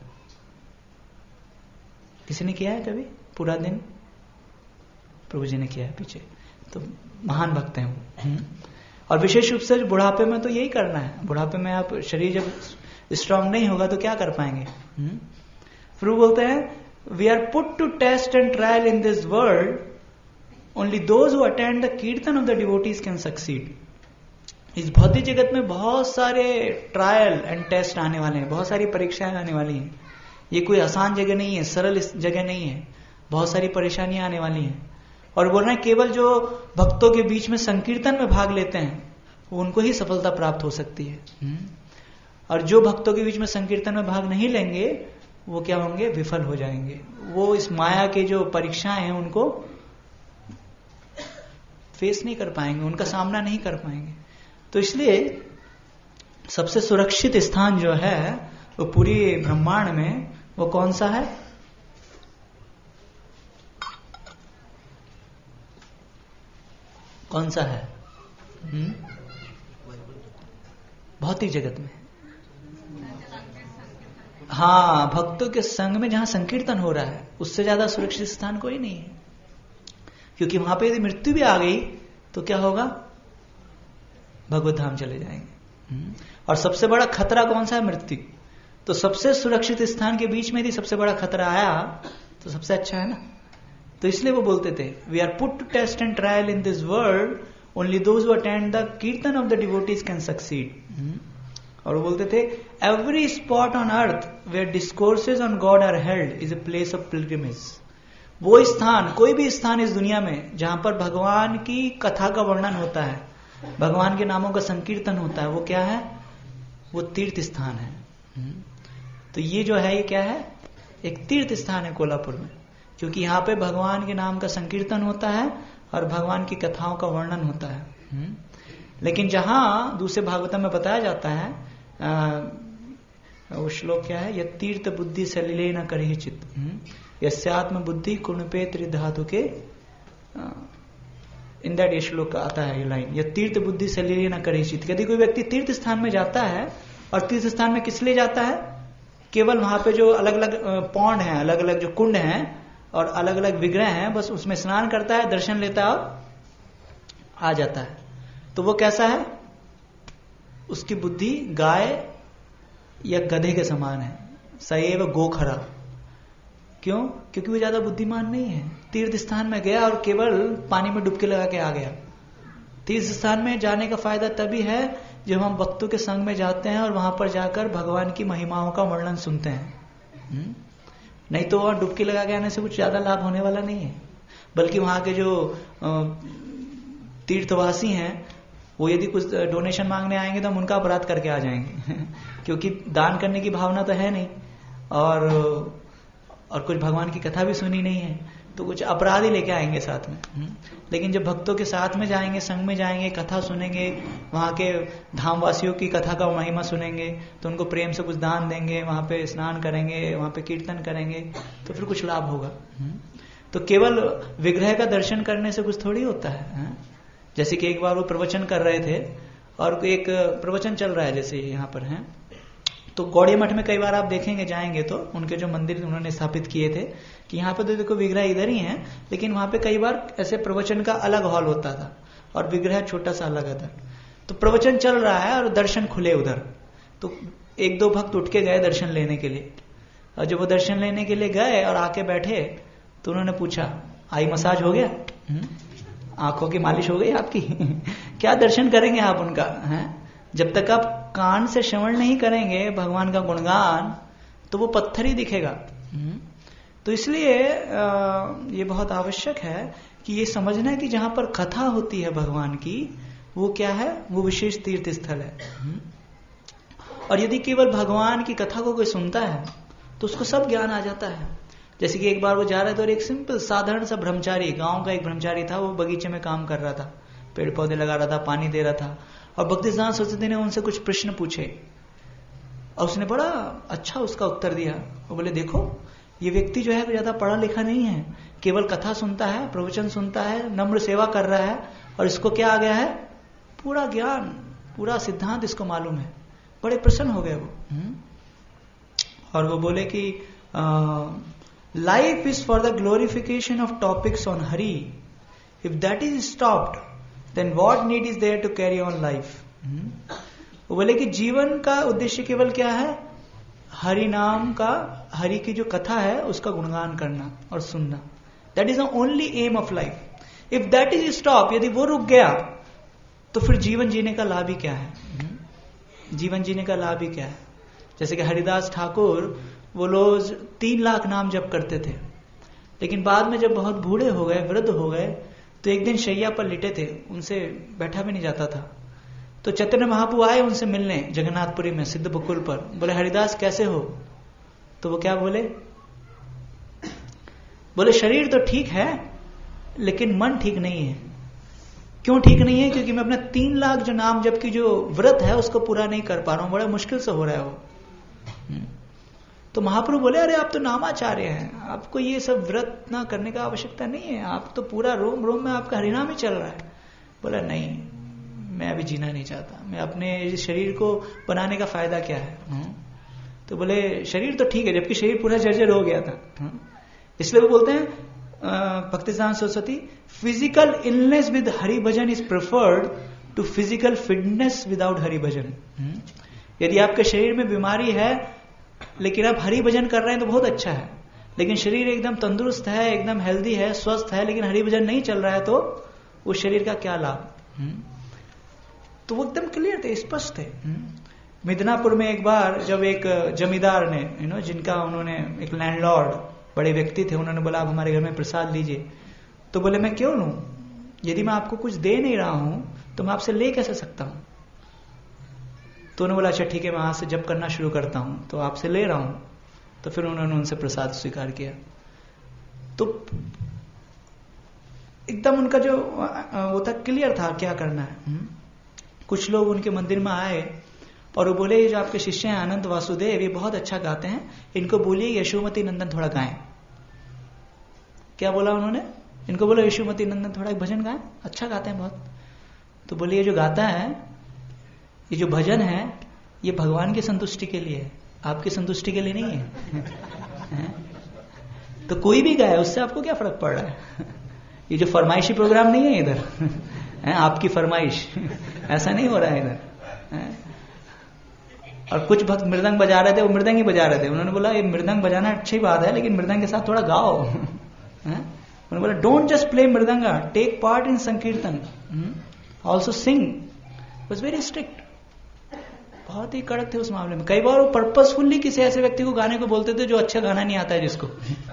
किसी ने किया है कभी पूरा दिन? प्रभु जी ने किया है पीछे, तो महान भक्त हैं वो। और विशेष रूप से बुढ़ापे में तो यही करना है। बुढ़ापे में आप शरीर जब स्ट्रांग नहीं होगा तो क्या कर पाएंगे? प्रभु बोलते हैं we are put to test and trial in this world, only those who attend the kirtan of the devotees can succeed. इस भौतिक जगत में बहुत सारे ट्रायल एंड टेस्ट आने वाले हैं, बहुत सारी परीक्षाएं आने वाली हैं। ये कोई आसान जगह नहीं है, सरल जगह नहीं है, बहुत सारी परेशानियां आने वाली हैं। और बोल रहे हैं केवल जो भक्तों के बीच में संकीर्तन में भाग लेते हैं वो उनको ही सफलता प्राप्त हो सकती है। और जो भक्तों के बीच में संकीर्तन में भाग नहीं लेंगे वो क्या होंगे, विफल हो जाएंगे। वो इस माया के जो परीक्षाएं हैं उनको फेस नहीं कर पाएंगे, उनका सामना नहीं कर पाएंगे। तो इसलिए सबसे सुरक्षित स्थान जो है वो पूरी ब्रह्मांड में वो कौन सा है? कौन सा है? हम्म? भौतिक जगत में। हाँ, भक्तों के संग में जहां संकीर्तन हो रहा है उससे ज्यादा सुरक्षित स्थान कोई नहीं है। क्योंकि वहां पे यदि मृत्यु भी आ गई तो क्या होगा? भगवत धाम चले जाएंगे। और सबसे बड़ा खतरा कौन सा है? मृत्यु। तो सबसे सुरक्षित स्थान के बीच में यदि सबसे बड़ा खतरा आया तो सबसे अच्छा है ना। तो इसलिए वो बोलते थे, we are put to test and trial in this world, only those who attend the kirtan of the devotees can succeed. और वो बोलते थे, every spot on earth where discourses on God are held is a place of pilgrimage. वो स्थान, कोई भी स्थान इस दुनिया में जहां पर भगवान की कथा का वर्णन होता है, भगवान के नामों का संकीर्तन होता है, वो क्या है? वो तीर्थ स्थान है। तो ये जो है ये क्या है? एक तीर्थ स्थान है कोल्हापुर में, क्योंकि यहाँ पे भगवान के नाम का संकीर्तन होता है और भगवान की कथाओं का वर्णन होता है। लेकिन जहां दूसरे भागवतम में बताया जाता है, वो श्लोक क्या है? यह तीर्थ बुद्धि सलिले न करहि चित, यस्यात्म बुद्धि कुणपे त्रिधातु के, इन दैट ये श्लोक आता है ये लाइन, यह तीर्थ बुद्धि सलिले न करहि चित। यदि कोई व्यक्ति तीर्थ स्थान में जाता है, और तीर्थ स्थान में किस लिए जाता है? केवल वहां पे जो अलग अलग पौंड हैं, अलग अलग जो कुंड हैं और अलग अलग विग्रह हैं, बस उसमें स्नान करता है, दर्शन लेता है और आ जाता है। तो वो कैसा है? उसकी बुद्धि गाय या गधे के समान है, सएव गोखरा। क्यों? क्योंकि वो ज्यादा बुद्धिमान नहीं है। तीर्थ स्थान में गया और केवल पानी में डुबकी लगा के आ गया। तीर्थ स्थान में जाने का फायदा तभी है जब हम भक्तों के संग में जाते हैं और वहां पर जाकर भगवान की महिमाओं का वर्णन सुनते हैं। नहीं तो वहां डुबकी लगा के आने से कुछ ज्यादा लाभ होने वाला नहीं है। बल्कि वहां के जो तीर्थवासी हैं, वो यदि कुछ डोनेशन मांगने आएंगे तो हम उनका अपराध करके आ जाएंगे क्योंकि दान करने की भावना तो है नहीं, और और कुछ भगवान की कथा भी सुनी नहीं है, तो कुछ अपराध ही लेके आएंगे साथ में। लेकिन जब भक्तों के साथ में जाएंगे, संग में जाएंगे, कथा सुनेंगे, वहां के धामवासियों की कथा का महिमा सुनेंगे, तो उनको प्रेम से कुछ दान देंगे, वहां पे स्नान करेंगे, वहां पे कीर्तन करेंगे, तो फिर कुछ लाभ होगा। तो केवल विग्रह का दर्शन करने से कुछ थोड़ी होता है। जैसे कि एक बार वो प्रवचन कर रहे थे और एक प्रवचन चल रहा है जैसे यहाँ पर है, तो गौड़िया मठ में कई बार आप देखेंगे, जाएंगे तो उनके जो मंदिर उन्होंने स्थापित किए थे कि यहाँ पे तो देखो विग्रह इधर ही है, लेकिन वहां पे कई बार ऐसे प्रवचन का अलग हॉल होता था और विग्रह छोटा सा अलग था। तो प्रवचन चल रहा है और दर्शन खुले उधर, तो एक दो भक्त उठ के गए दर्शन लेने के लिए, और जब वो दर्शन लेने के लिए गए और आके बैठे तो उन्होंने पूछा, आई मसाज हो गया? आंखों की मालिश हो गई आपकी? क्या दर्शन करेंगे आप उनका? है जब तक आप कान से श्रवण नहीं करेंगे भगवान का गुणगान, तो वो पत्थर ही दिखेगा। तो इसलिए ये बहुत आवश्यक है कि ये समझना है कि जहां पर कथा होती है भगवान की, वो क्या है? वो विशेष तीर्थ स्थल है। और यदि केवल भगवान की कथा को कोई सुनता है तो उसको सब ज्ञान आ जाता है। जैसे कि एक बार वो जा रहे थे और एक सिंपल साधारण सा ब्रह्मचारी, गांव का एक ब्रह्मचारी था, वो बगीचे में काम कर रहा था, पेड़ पौधे लगा रहा था, पानी दे रहा था, और भक्ति सिद्धांत सरस्वती ने उनसे कुछ प्रश्न पूछे और उसने बड़ा अच्छा उसका उत्तर दिया। वो बोले, देखो ये व्यक्ति जो है ज्यादा पढ़ा लिखा नहीं है, केवल कथा सुनता है, प्रवचन सुनता है, नम्र सेवा कर रहा है, और इसको क्या आ गया है? पूरा ज्ञान, पूरा सिद्धांत इसको मालूम है। बड़े प्रसन्न हो गए वो। और वो बोले कि life is for the glorification of topics on Hari, if that is stopped then what need is there to carry on life. वो बोले कि जीवन का उद्देश्य केवल क्या है? हरि नाम का, हरि की जो कथा है उसका गुणगान करना और सुनना। That is the only aim of life. If that is stop, यदि वो रुक गया तो फिर जीवन जीने का लाभ ही क्या है? जीवन जीने का लाभ ही क्या है? जैसे कि हरिदास ठाकुर, वो लोग तीन लाख नाम जप करते थे, लेकिन बाद में जब बहुत बूढ़े हो गए, वृद्ध हो गए, तो एक दिन शैया पर लेटे थे, उनसे बैठा भी नहीं जाता था। तो चैतन्य महाप्रभु आए उनसे मिलने जगन्नाथपुरी में सिद्ध बकुल पर। बोले, हरिदास कैसे हो? तो वो क्या बोले? बोले, शरीर तो ठीक है लेकिन मन ठीक नहीं है। क्यों ठीक नहीं है? क्योंकि मैं अपना तीन लाख जो नाम जप की जो व्रत है उसको पूरा नहीं कर पा रहा हूं, बड़ा मुश्किल से हो रहा है वो। तो महाप्रभु बोले, अरे आप तो नामाचार्य हैं, आपको ये सब व्रत ना करने का आवश्यकता नहीं है, आप तो पूरा रोम रोम में आपका हरिनाम ही चल रहा है। बोला, नहीं, मैं अभी जीना नहीं चाहता, मैं अपने शरीर को बनाने का फायदा क्या है? तो बोले, शरीर तो ठीक है, जबकि शरीर पूरा जर्जर हो गया था। इसलिए वो बोलते हैं Bhakti Siddhanta Saraswati, physical illness with Hari bhajan is preferred to physical fitness without Hari bhajan. यदि आपके शरीर में बीमारी है लेकिन आप हरि भजन कर रहे हैं तो बहुत अच्छा है, लेकिन शरीर एकदम तंदुरुस्त है, एकदम हेल्दी है, स्वस्थ है, लेकिन हरि भजन नहीं चल रहा है तो उस शरीर का क्या लाभ। तो वो एकदम क्लियर थे, स्पष्ट थे। मिदनापुर में एक बार जब एक जमींदार ने, यू नो, जिनका उन्होंने, एक लैंडलॉर्ड बड़े व्यक्ति थे, उन्होंने बोला आप हमारे घर में प्रसाद लीजिए। तो बोले मैं क्यों लूं, यदि मैं आपको कुछ दे नहीं रहा हूं तो मैं आपसे ले कैसे सकता हूं। तो उन्होंने बोला अच्छा ठीक है, मैं आज से जब करना शुरू करता हूं तो आपसे ले रहा हूं। तो फिर उन्होंने उनसे प्रसाद स्वीकार किया। तो एकदम उनका जो वो था क्लियर था क्या करना है। कुछ लोग उनके मंदिर में आए और वो बोले ये जो आपके शिष्य हैं आनंद वासुदेव, ये बहुत अच्छा गाते हैं, इनको बोलिए यशोमती नंदन थोड़ा गाएं। क्या बोला उन्होंने, इनको बोला यशोमती नंदन थोड़ा भजन गाएं, अच्छा गाते हैं बहुत। तो बोले ये जो गाता है, ये जो भजन है, ये भगवान की संतुष्टि के लिए है, आपकी संतुष्टि के लिए नहीं है, है? तो कोई भी गाए उससे आपको क्या फर्क पड़ रहा है। ये जो फरमाइशी प्रोग्राम नहीं है इधर, है? आपकी फरमाइश ऐसा नहीं हो रहा है इधर, है? और कुछ भक्त मृदंग बजा रहे थे, वो मृदंग ही बजा रहे थे। उन्होंने बोला ये मृदंग बजाना अच्छी बात है लेकिन मृदंग के साथ थोड़ा गाओ। उन्होंने बोला don't just play mridanga, take part in sankirtan, also sing. Was very strict, बहुत ही कड़क थे उस मामले में। कई बार वो पर्पसफुली किसी ऐसे व्यक्ति को गाने को बोलते थे जो अच्छा गाना नहीं आता है जिसको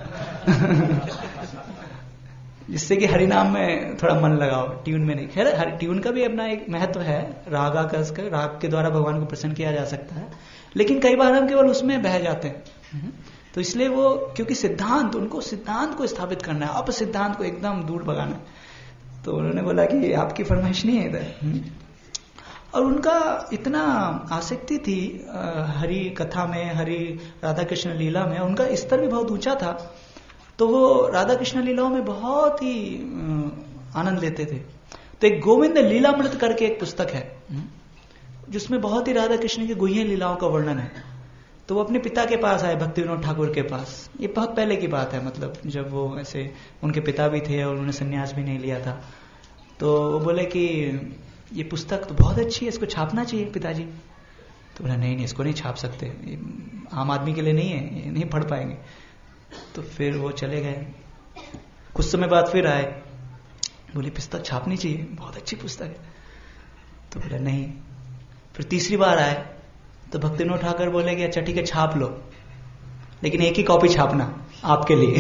जिससे कि हरिनाम में थोड़ा मन लगाओ, ट्यून में नहीं। खैर हर ट्यून का भी अपना एक महत्व है, रागा का, राग के द्वारा भगवान को प्रसन्न किया जा सकता है, लेकिन कई बार हम केवल उसमें बह जाते हैं। तो इसलिए वो, क्योंकि सिद्धांत, उनको सिद्धांत को स्थापित करना है, अप सिद्धांत को एकदम दूर भगाना है। तो उन्होंने बोला कि आपकी फरमाइश नहीं है इधर। और उनका इतना आसक्ति थी हरि कथा में, हरि राधा कृष्ण लीला में, उनका स्तर भी बहुत ऊंचा था। तो वो राधा कृष्ण लीलाओं में बहुत ही आनंद लेते थे। तो एक गोविंद लीलामृत करके एक पुस्तक है जिसमें बहुत ही राधा कृष्ण की गुह्य लीलाओं का वर्णन है। तो वो अपने पिता के पास आए, भक्ति विनोद ठाकुर के पास। ये बहुत पहले की बात है, मतलब जब वो ऐसे, उनके पिता भी थे और उन्होंने संन्यास भी नहीं लिया था। तो वो बोले कि ये पुस्तक तो बहुत अच्छी है, इसको छापना चाहिए पिताजी। तो बोला नहीं नहीं, इसको नहीं छाप सकते, आम आदमी के लिए नहीं है, ये नहीं पढ़ पाएंगे। तो फिर वो चले गए। कुछ समय बाद फिर आए, बोली पुस्तक छापनी चाहिए, बहुत अच्छी पुस्तक है। तो बोला नहीं। फिर तीसरी बार आए तो भक्ति विनोद ठाकुर बोले कि अच्छा ठीक है छाप लो, लेकिन एक ही कॉपी छापना आपके लिए।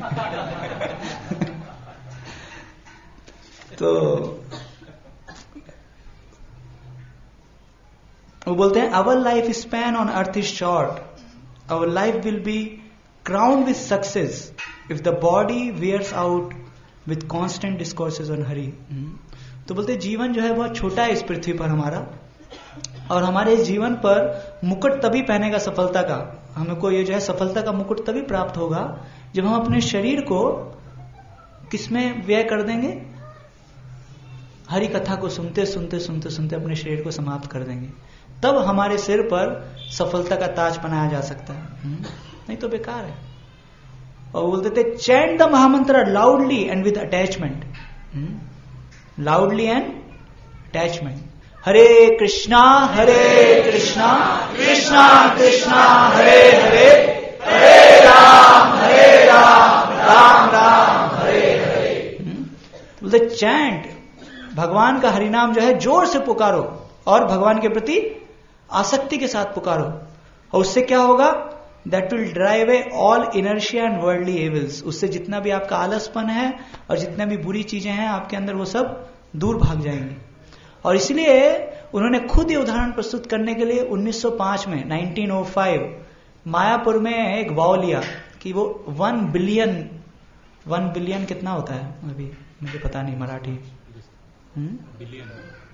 तो वो बोलते हैं our life span on earth is short, our life will be crowned with success if the body wears out with constant discourses on Hari। तो बोलते जीवन जो है बहुत छोटा है इस पृथ्वी पर हमारा, और हमारे इस जीवन पर मुकुट तभी पहनेगा सफलता का, हमको ये जो है सफलता का मुकुट तभी प्राप्त होगा जब हम अपने शरीर को किसमें व्यय कर देंगे, हरि कथा को सुनते सुनते सुनते सुनते अपने शरीर को समाप्त कर देंगे, तब हमारे सिर पर सफलता का ताज पहनाया जा सकता है, नहीं तो बेकार है। और बोलते थे chant the mahamantra loudly and with attachment, loudly and attachment. Hare Krishna Hare Krishna Krishna Krishna Hare Hare, Hare Ram Hare Ram Ram Ram Hare Hare. बोलते चैंट, भगवान का हरिनाम जो है जोर से पुकारो और भगवान के प्रति आसक्ति के साथ पुकारो, और उससे क्या होगा, that will drive away all inertia and worldly evils. उससे जितना भी आपका आलसपन है और जितने भी बुरी चीजें हैं आपके अंदर वो सब दूर भाग जाएंगी। और इसलिए उन्होंने खुद ये उदाहरण प्रस्तुत करने के लिए उन्नीस सौ पाँच में नाइनटीन ओ फाइव मायापुर में एक वाव लिया कि वो वन बिलियन वन बिलियन कितना होता है, अभी मुझे पता नहीं मराठी, बिलियन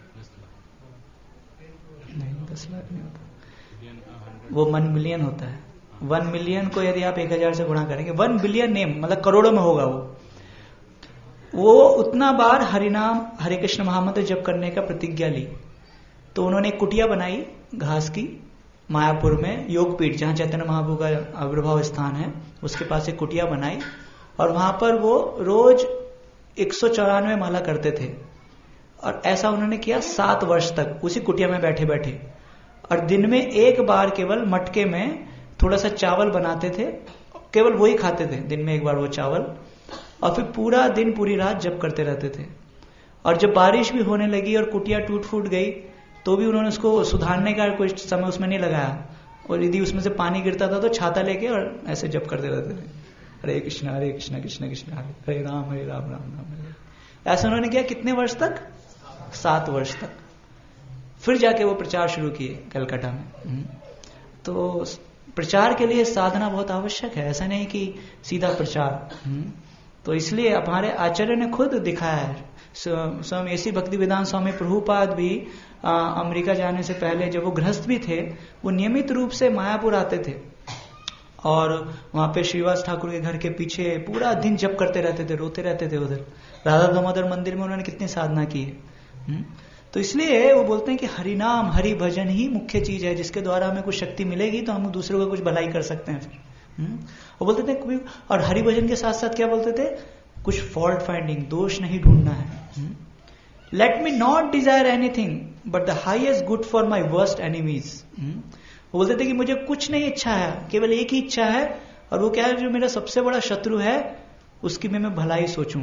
नहीं, दस लाख नहीं होता, वो वन मिलियन होता है। वन मिलियन को यदि आप एक हजार से गुणा करेंगे, वन बिलियन नेम मतलब करोड़ों में होगा वो वो उतना बार हरिनाम हरे कृष्ण महामंत्र जप करने का प्रतिज्ञा ली। तो उन्होंने एक कुटिया बनाई घास की मायापुर में, योगपीठ जहां चैतन्य महाप्रभु का आविर्भाव स्थान है, उसके पास एक कुटिया बनाई और वहां पर वो रोज एक सौ चौरानवे माला करते थे। और ऐसा उन्होंने किया सात वर्ष तक उसी कुटिया में बैठे बैठे, और दिन में एक बार केवल मटके में थोड़ा सा चावल बनाते थे, केवल वही खाते थे दिन में एक बार वो चावल, और फिर पूरा दिन पूरी रात जप करते रहते थे। और जब बारिश भी होने लगी और कुटिया टूट फूट गई तो भी उन्होंने उसको सुधारने का कोई समय उसमें नहीं लगाया, और यदि उसमें से पानी गिरता था तो छाता लेके और ऐसे जप करते रहते थे, हरे कृष्णा हरे कृष्णा कृष्ण कृष्ण हरे हरे राम हरे राम राम राम हरे। ऐसा उन्होंने किया कितने वर्ष तक? सात वर्ष तक। फिर जाके वो प्रचार शुरू किए कलकत्ता में। तो प्रचार के लिए साधना बहुत आवश्यक है, ऐसा नहीं कि सीधा प्रचार। तो इसलिए हमारे आचार्य ने खुद दिखाया है, स्वामी ऐसी भक्ति वेदांत स्वामी प्रभुपाद भी आ, अमेरिका जाने से पहले जब वो गृहस्थ भी थे, वो नियमित रूप से मायापुर आते थे और वहां पे श्रीवास ठाकुर के घर के पीछे पूरा दिन जप करते रहते थे, रोते रहते थे। उधर राधा दामोदर मंदिर में उन्होंने कितनी साधना की है। तो इसलिए वो बोलते हैं कि हरि नाम हरि भजन ही मुख्य चीज है, जिसके द्वारा हमें कुछ शक्ति मिलेगी तो हम दूसरों को कुछ भलाई कर सकते हैं। फिर वो बोलते थे, और हरि भजन के साथ साथ क्या बोलते थे, कुछ फॉल्ट फाइंडिंग, दोष नहीं ढूंढना है। Let me not desire anything but the highest good for my worst enemies. वो बोलते थे कि मुझे कुछ नहीं इच्छा है, केवल एक ही इच्छा है, और वो क्या है, जो मेरा सबसे बड़ा शत्रु है उसकी मैं मैं भलाई सोचूं।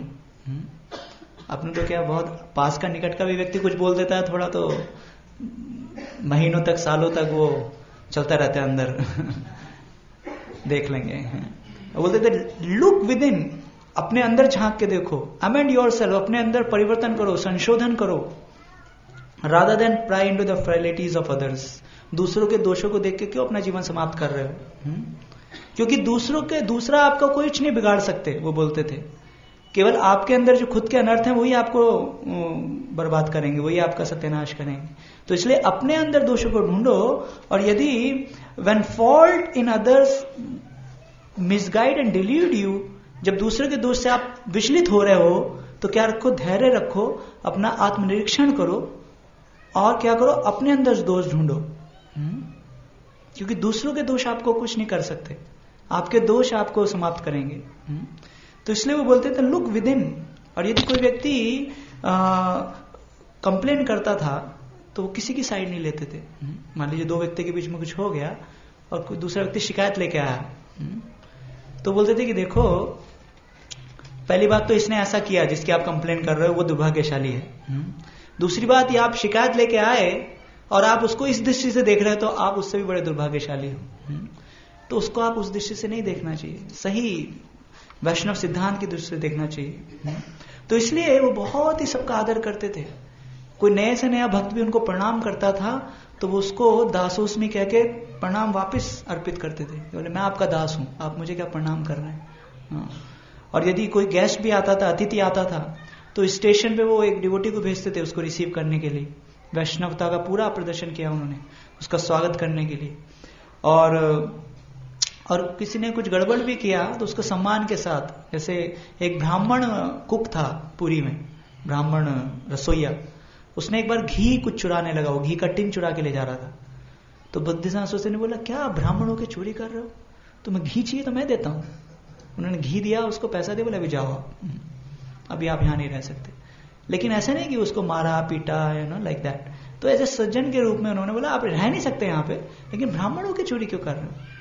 अपने तो क्या बहुत पास का निकट का भी व्यक्ति कुछ बोल देता है थोड़ा तो महीनों तक सालों तक वो चलता रहता है अंदर देख लेंगे। वो बोलते थे लुक विद इन, अपने अंदर झांक के देखो, अमेंड योरसेल्फ, अपने अंदर परिवर्तन करो, संशोधन करो, rather than pry into the frailties of others. दूसरों के दोषों को देख के क्यों अपना जीवन समाप्त कर रहे हो? क्योंकि दूसरों के दूसरा आपका कोई कुछ नहीं बिगाड़ सकते, वो बोलते थे। केवल आपके अंदर जो खुद के अनर्थ हैं वही आपको बर्बाद करेंगे, वही आपका सत्यानाश करेंगे। तो इसलिए अपने अंदर दोषों को ढूंढो, और यदि when fault in others misguide and delude you, जब दूसरे के दोष से आप विचलित हो रहे हो तो क्या रखो, धैर्य रखो, अपना आत्मनिरीक्षण करो, और क्या करो, अपने अंदर दोष ढूंढो। क्योंकि दूसरों के दोष आपको कुछ नहीं कर सकते, आपके दोष आपको समाप्त करेंगे। तो इसलिए वो बोलते थे लुक विद इन। और यदि कोई व्यक्ति कंप्लेन करता था तो वो किसी की साइड नहीं लेते थे। मान लीजिए दो व्यक्ति के बीच में कुछ हो गया और कोई दूसरा व्यक्ति शिकायत लेके आया, तो बोलते थे कि देखो, पहली बात तो इसने ऐसा किया जिसकी आप कंप्लेन कर रहे हो, वो दुर्भाग्यशाली है। दूसरी बात, ये आप शिकायत लेके आए और आप उसको इस दृष्टि से देख रहे हो तो आप उससे भी बड़े दुर्भाग्यशाली हो। तो उसको आप उस दृष्टि से नहीं देखना चाहिए, सही वैष्णव सिद्धांत की दृष्टि से देखना चाहिए। तो इसलिए वो बहुत ही सबका आदर करते थे। कोई नए से नया भक्त भी उनको प्रणाम करता था तो वो उसको दासोस्मी कह के प्रणाम वापस अर्पित करते थे। बोले मैं आपका दास हूं, आप मुझे क्या प्रणाम कर रहे हैं। और यदि कोई गेस्ट भी आता था, अतिथि आता था, तो स्टेशन पे वो एक डिवोटी को भेजते थे उसको रिसीव करने के लिए। वैष्णवता का पूरा प्रदर्शन किया उन्होंने उसका स्वागत करने के लिए। और और किसी ने कुछ गड़बड़ भी किया तो उसको सम्मान के साथ, जैसे एक ब्राह्मण कुक था पुरी में, ब्राह्मण रसोईया, उसने एक बार घी कुछ चुराने लगा, वो घी का टिन चुरा के ले जा रहा था। तो बुद्धिसान सोचते ने बोला क्या ब्राह्मणों के चोरी कर रहे हो, तुम्हें घी चाहिए तो मैं देता हूं। उन्होंने घी दिया, उसको पैसा दे, बोला अभी जाओ, अभी आप यहां नहीं रह सकते। लेकिन ऐसा नहीं कि उसको मारा पीटा, यू नो लाइक दैट। तो एज ए सज्जन के रूप में उन्होंने बोला आप रह नहीं सकते यहाँ पे, लेकिन ब्राह्मणों की चोरी क्यों कर रहे हो।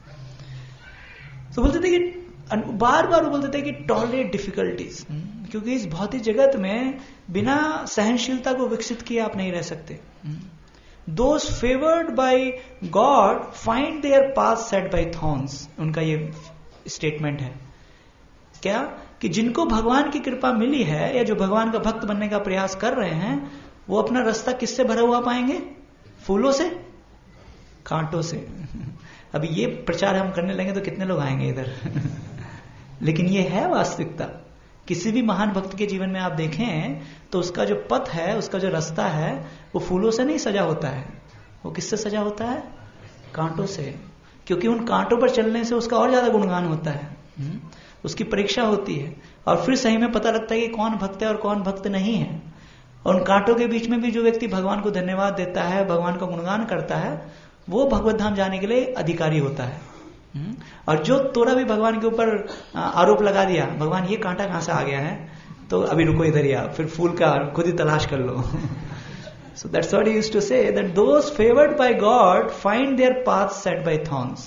तो बोलते थे कि बार बार वो बोलते थे कि टॉलरेट डिफिकल्टीज, क्योंकि इस भौतिक जगत में बिना सहनशीलता को विकसित किए आप नहीं रह सकते। Those favored by God find their path set by thorns, उनका ये स्टेटमेंट है क्या, कि जिनको भगवान की कृपा मिली है या जो भगवान का भक्त बनने का प्रयास कर रहे हैं, वो अपना रास्ता किससे भरा हुआ पाएंगे, फूलों से, कांटों से। अभी ये प्रचार हम करने लगे तो कितने लोग आएंगे इधर लेकिन ये है वास्तविकता। किसी भी महान भक्त के जीवन में आप देखें तो उसका जो पथ है, उसका जो रास्ता है, वो फूलों से नहीं सजा होता है, वो किससे सजा होता है, कांटों से। क्योंकि उन कांटों पर चलने से उसका और ज्यादा गुणगान होता है, उसकी परीक्षा होती है, और फिर सही में पता लगता है कि कौन भक्त है और कौन भक्त नहीं है। और उन कांटों के बीच में भी जो व्यक्ति भगवान को धन्यवाद देता है, भगवान का गुणगान करता है, वो भगवत धाम जाने के लिए अधिकारी होता है। और जो थोड़ा भी भगवान के ऊपर आरोप लगा दिया, भगवान ये कांटा कहां से आ गया है, तो अभी रुको इधर ही आप, फिर फूल का खुद ही तलाश कर लो। So that's what he used to say, that those favored by God find their paths set by thorns.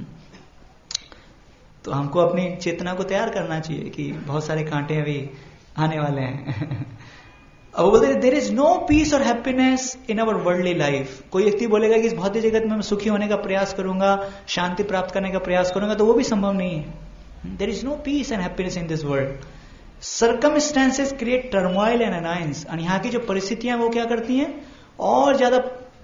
तो हमको अपनी चेतना को तैयार करना चाहिए कि बहुत सारे कांटे अभी आने वाले हैं। अब वो बोलते देयर इज नो पीस और happiness in our worldly life. कोई व्यक्ति बोलेगा कि इस भौतिक जगत में मैं सुखी होने का प्रयास करूंगा, शांति प्राप्त करने का प्रयास करूंगा, तो वो भी संभव नहीं है। There is no peace and happiness in this world. Circumstances create turmoil and annoyance. और यहाँ की जो परिस्थितियां वो क्या करती हैं, और ज्यादा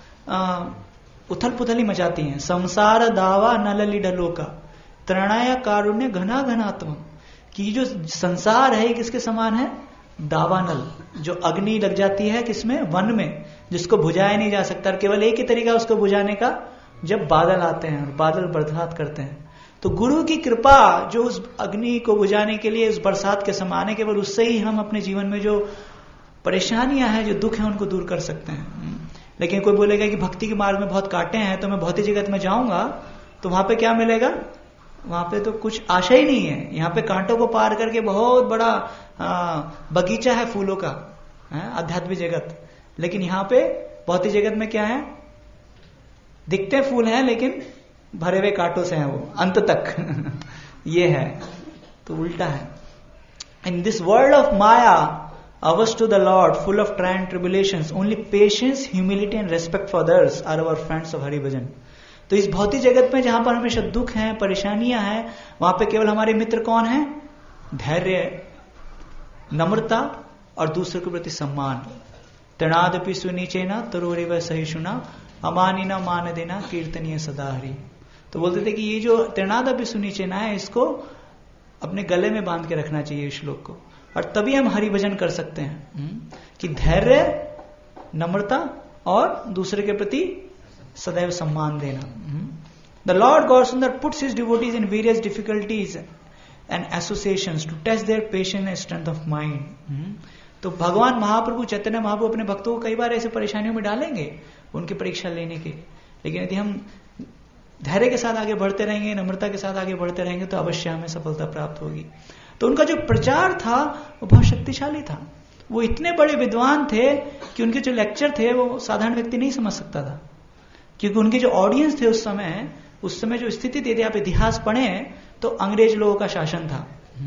उथल पुथल ही मचाती हैं। संसार दावा नलली डलोका त्रणाया कारुण्य घना घनात्म। कि जो संसार है किसके समान है, दावानल, जो अग्नि लग जाती है किसमें, वन में, जिसको बुझाया नहीं जा सकता। केवल एक ही तरीका उसको बुझाने का, जब बादल आते हैं और बादल बरसात करते हैं। तो गुरु की कृपा जो उस अग्नि को बुझाने के लिए उस बरसात के समान है, केवल उससे ही हम अपने जीवन में जो परेशानियां हैं, जो दुख है, उनको दूर कर सकते हैं। लेकिन कोई बोलेगा कि भक्ति के मार्ग में बहुत कांटे हैं, तो मैं भौतिक जगत में जाऊंगा तो वहां पे क्या मिलेगा, वहां पे तो कुछ आशा ही नहीं है। यहाँ पे कांटों को पार करके बहुत बड़ा आ, बगीचा है फूलों का, आध्यात्मिक जगत। लेकिन यहाँ पे भौतिक जगत में क्या है, दिखते फूल हैं लेकिन भरे हुए कांटों से हैं वो अंत तक। ये है, तो उल्टा है। In this world of maya ours to the Lord, full of trial and tribulations, only patience, humility and respect for others are our friends of Hari Bhajan. तो इस भौतिक जगत में जहां पर हमेशा दुख हैं, परेशानियां हैं, वहां पे केवल हमारे मित्र कौन हैं, धैर्य, नम्रता और दूसरे के प्रति सम्मान। तृणादपि सुनीचेना तरोरिव सहिष्णुना अमानिना मान देना कीर्तनीय सदा हरि। तो बोलते थे कि ये जो तृणादपि सुनीचेना है, इसको अपने गले में बांध के रखना चाहिए इस श्लोक को, और तभी हम हरि भजन कर सकते हैं। कि धैर्य, नम्रता और दूसरे के प्रति सदैव सम्मान देना। द लॉर्ड गॉड सुंदर puts his devotees in various difficulties and associations to test their patience and strength of mind. तो भगवान महाप्रभु चैतन्य महाप्रभु अपने भक्तों को कई बार ऐसे परेशानियों में डालेंगे उनकी परीक्षा लेने के लिए। लेकिन यदि हम धैर्य के साथ आगे बढ़ते रहेंगे, नम्रता के साथ आगे बढ़ते रहेंगे, तो अवश्य हमें सफलता प्राप्त होगी। तो उनका जो प्रचार था वो बहुत शक्तिशाली था। वो इतने बड़े विद्वान थे कि उनके जो लेक्चर थे वो साधारण व्यक्ति नहीं समझ सकता था, क्योंकि उनके जो ऑडियंस थे उस समय उस समय जो स्थिति थी, आप इतिहास पढ़ें तो अंग्रेज लोगों का शासन था,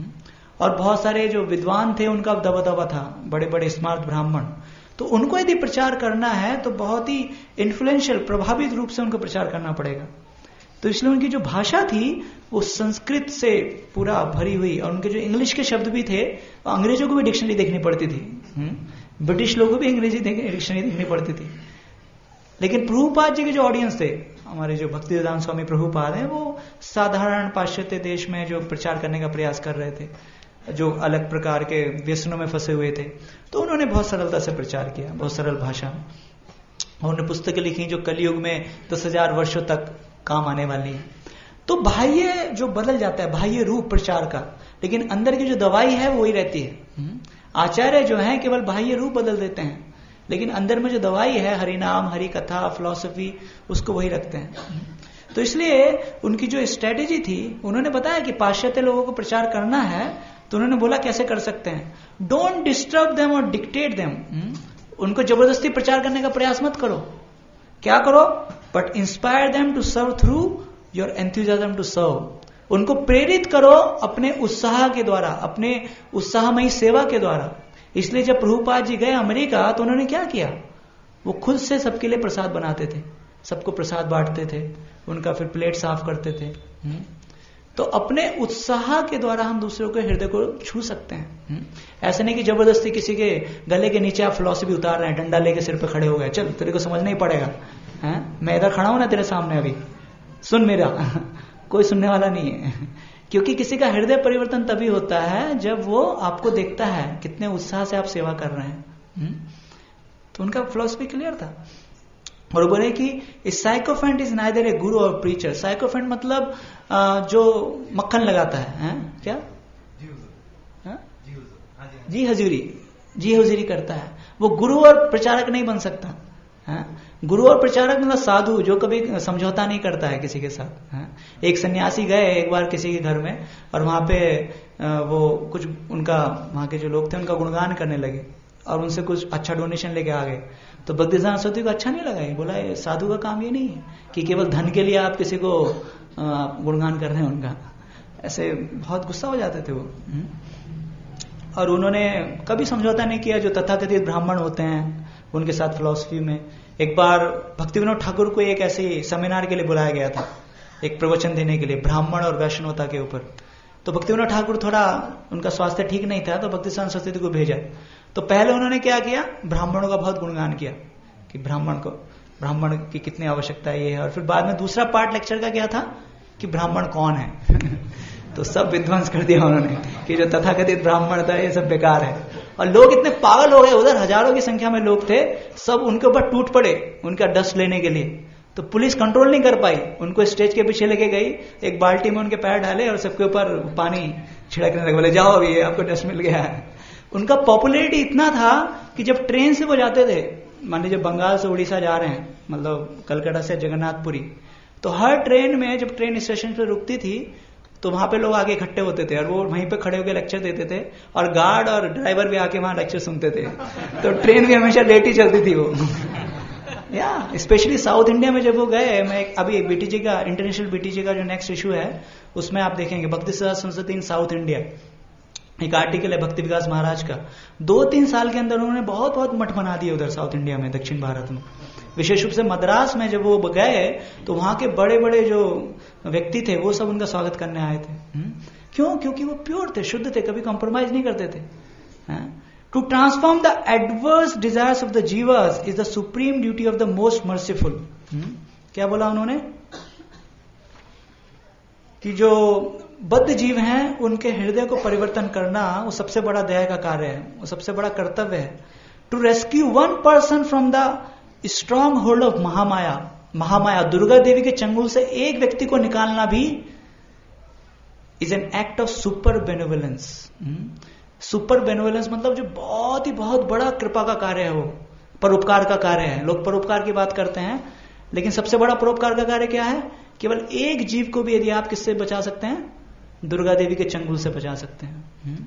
और बहुत सारे जो विद्वान थे उनका दबदबा था, बड़े बड़े स्मार्ट ब्राह्मण। तो उनको यदि प्रचार करना है तो बहुत ही इन्फ्लुएंशियल, प्रभावित रूप से उनको प्रचार करना पड़ेगा। तो इसलिए उनकी जो भाषा थी वो संस्कृत से पूरा भरी हुई, और उनके जो इंग्लिश के शब्द भी थे वो अंग्रेजों को भी डिक्शनरी देखनी पड़ती थी, ब्रिटिश लोगों को भी अंग्रेजी डिक्शनरी देखनी पड़ती थी। लेकिन प्रभुपाद जी के जो ऑडियंस थे, हमारे जो भक्तिवेदांत स्वामी प्रभुपाद हैं, वो साधारण पाश्चात्य देश में जो प्रचार करने का प्रयास कर रहे थे, जो अलग प्रकार के व्यसनों में फंसे हुए थे, तो उन्होंने बहुत सरलता से प्रचार किया, बहुत सरल भाषा में। उन्होंने पुस्तकें लिखी जो कलयुग में दस हजार वर्षों तक काम आने वाली है। तो बाह्य जो बदल जाता है, बाह्य रूप प्रचार का, लेकिन अंदर की जो दवाई है वो वही रहती है। आचार्य जो है केवल बाह्य रूप बदल देते हैं, लेकिन अंदर में जो दवाई है, हरि नाम, हरि कथा, फिलॉसफी, उसको वही रखते हैं। तो इसलिए उनकी जो स्ट्रेटेजी थी, उन्होंने बताया कि पाश्चात्य लोगों को प्रचार करना है, तो उन्होंने बोला कैसे कर सकते हैं, डोंट डिस्टर्ब देम और डिक्टेट देम। उनको जबरदस्ती प्रचार करने का प्रयास मत करो, क्या करो, but inspire them to serve through your enthusiasm to serve. उनको प्रेरित करो अपने उत्साह के द्वारा, अपने उत्साहमयी सेवा के द्वारा। इसलिए जब प्रभुपाद जी गए अमेरिका तो उन्होंने क्या किया, वो खुद से सबके लिए प्रसाद बनाते थे, सबको प्रसाद बांटते थे, उनका फिर प्लेट साफ करते थे। तो अपने उत्साह के द्वारा हम दूसरों के हृदय को छू सकते हैं। ऐसे नहीं कि जबरदस्ती किसी के गले के नीचे आप फिलॉसफी उतार रहे हैं, डंडा लेके सिर पे खड़े हो गए, चल तेरे को समझना ही पड़ेगा, है? मैं इधर खड़ा हूं ना तेरे सामने, अभी सुन मेरा। कोई सुनने वाला नहीं है, क्योंकि किसी का हृदय परिवर्तन तभी होता है जब वो आपको देखता है कितने उत्साह से आप सेवा कर रहे हैं। तो उनका फिलॉसफी क्लियर था। और बोले कि साइकोफेंट इज नाइदर ए गुरु और प्रीचर। साइकोफेंट मतलब जो मक्खन लगाता है, है? क्या है? जी हजूरी, जी हजूरी करता है, वो गुरु और प्रचारक नहीं बन सकता। हाँ? गुरु और प्रचारक मतलब साधु जो कभी समझौता नहीं करता है किसी के साथ। हाँ? एक सन्यासी गए एक बार किसी के घर में, और वहां पे वो कुछ उनका वहां के जो लोग थे उनका गुणगान करने लगे और उनसे कुछ अच्छा डोनेशन लेके आ गए। तो भक्तिसिद्धांत सरस्वती को अच्छा नहीं लगा, ये बोला ये साधु का काम ये नहीं है कि केवल धन के लिए आप किसी को गुणगान कर रहे हैं उनका। ऐसे बहुत गुस्सा हो जाते थे वो। और उन्होंने कभी समझौता नहीं किया जो तथाकथित ब्राह्मण होते हैं उनके साथ फिलॉसफी में। एक बार भक्ति विनोद ठाकुर को एक ऐसे सेमिनार के लिए बुलाया गया था, एक प्रवचन देने के लिए ब्राह्मण और वैष्णवता के ऊपर। तो भक्ति विनोद ठाकुर थोड़ा उनका स्वास्थ्य ठीक नहीं था, तो भक्तिसिद्धांत सरस्वती को भेजा। तो पहले उन्होंने क्या किया, ब्राह्मणों का बहुत गुणगान किया कि ब्राह्मण को ब्राह्मण की कितनी आवश्यकता ये है। और फिर बाद में दूसरा पार्ट लेक्चर का क्या था कि ब्राह्मण कौन है तो सब विध्वंस कर दिया उन्होंने कि जो तथाकथित ब्राह्मण था ये सब बेकार है। और लोग इतने पागल हो गए, उधर हजारों की संख्या में लोग थे, सब उनके ऊपर टूट पड़े उनका डस्ट लेने के लिए। तो पुलिस कंट्रोल नहीं कर पाई, उनको स्टेज के पीछे लेके गई, एक बाल्टी में उनके पैर डाले और सबके ऊपर पानी छिड़कने लगे, बोले जाओ अभी आपको डस्ट मिल गया है। उनका पॉपुलैरिटी इतना था कि जब ट्रेन से वो जाते थे, मान लीजिए बंगाल से उड़ीसा जा रहे हैं, मतलब कलकत्ता से जगन्नाथपुरी, तो हर ट्रेन में जब ट्रेन स्टेशन पर रुकती थी तो वहां पे लोग आगे इकट्ठे होते थे और वो वहीं पे खड़े होकर लेक्चर देते थे, और गार्ड और ड्राइवर भी आके वहां लेक्चर सुनते थे। तो ट्रेन भी हमेशा लेट ही चलती थी वो या स्पेशली साउथ इंडिया में जब वो गए, मैं अभी बीटीजी का इंटरनेशनल बीटीजी का जो नेक्स्ट इशू है उसमें आप देखेंगे Bhaktisiddhanta Saraswati in South India, एक आर्टिकल है भक्ति विकास महाराज का। दो तीन साल के अंदर उन्होंने बहुत बहुत मठ बना दिए उधर साउथ इंडिया में, दक्षिण भारत में। विशेष रूप से मद्रास में जब वो गए तो वहां के बड़े बड़े जो व्यक्ति थे वो सब उनका स्वागत करने आए थे। हुँ? क्यों? क्योंकि वो प्योर थे, शुद्ध थे, कभी कॉम्प्रोमाइज नहीं करते थे। To transform the adverse desires of the जीवर्स is the supreme duty of the most merciful. क्या बोला उन्होंने कि जो बद्ध जीव हैं उनके हृदय को परिवर्तन करना वो सबसे बड़ा दया का कार्य है, वो सबसे बड़ा कर्तव्य है। To rescue one person from the stronghold of Mahamaya, Mahamaya Durga Devi के चंगुल से एक व्यक्ति को निकालना भी is an act of super benevolence. Super benevolence मतलब जो बहुत ही बहुत बड़ा कृपा का कार्य है, वो परोपकार का कार्य है। लोग परोपकार की बात करते हैं, लेकिन सबसे बड़ा परोपकार का कार्य क्या है? केवल एक जीव को भी यदि आप किससे बचा सकते हैं, दुर्गा देवी के चंगुल से बचा सकते हैं।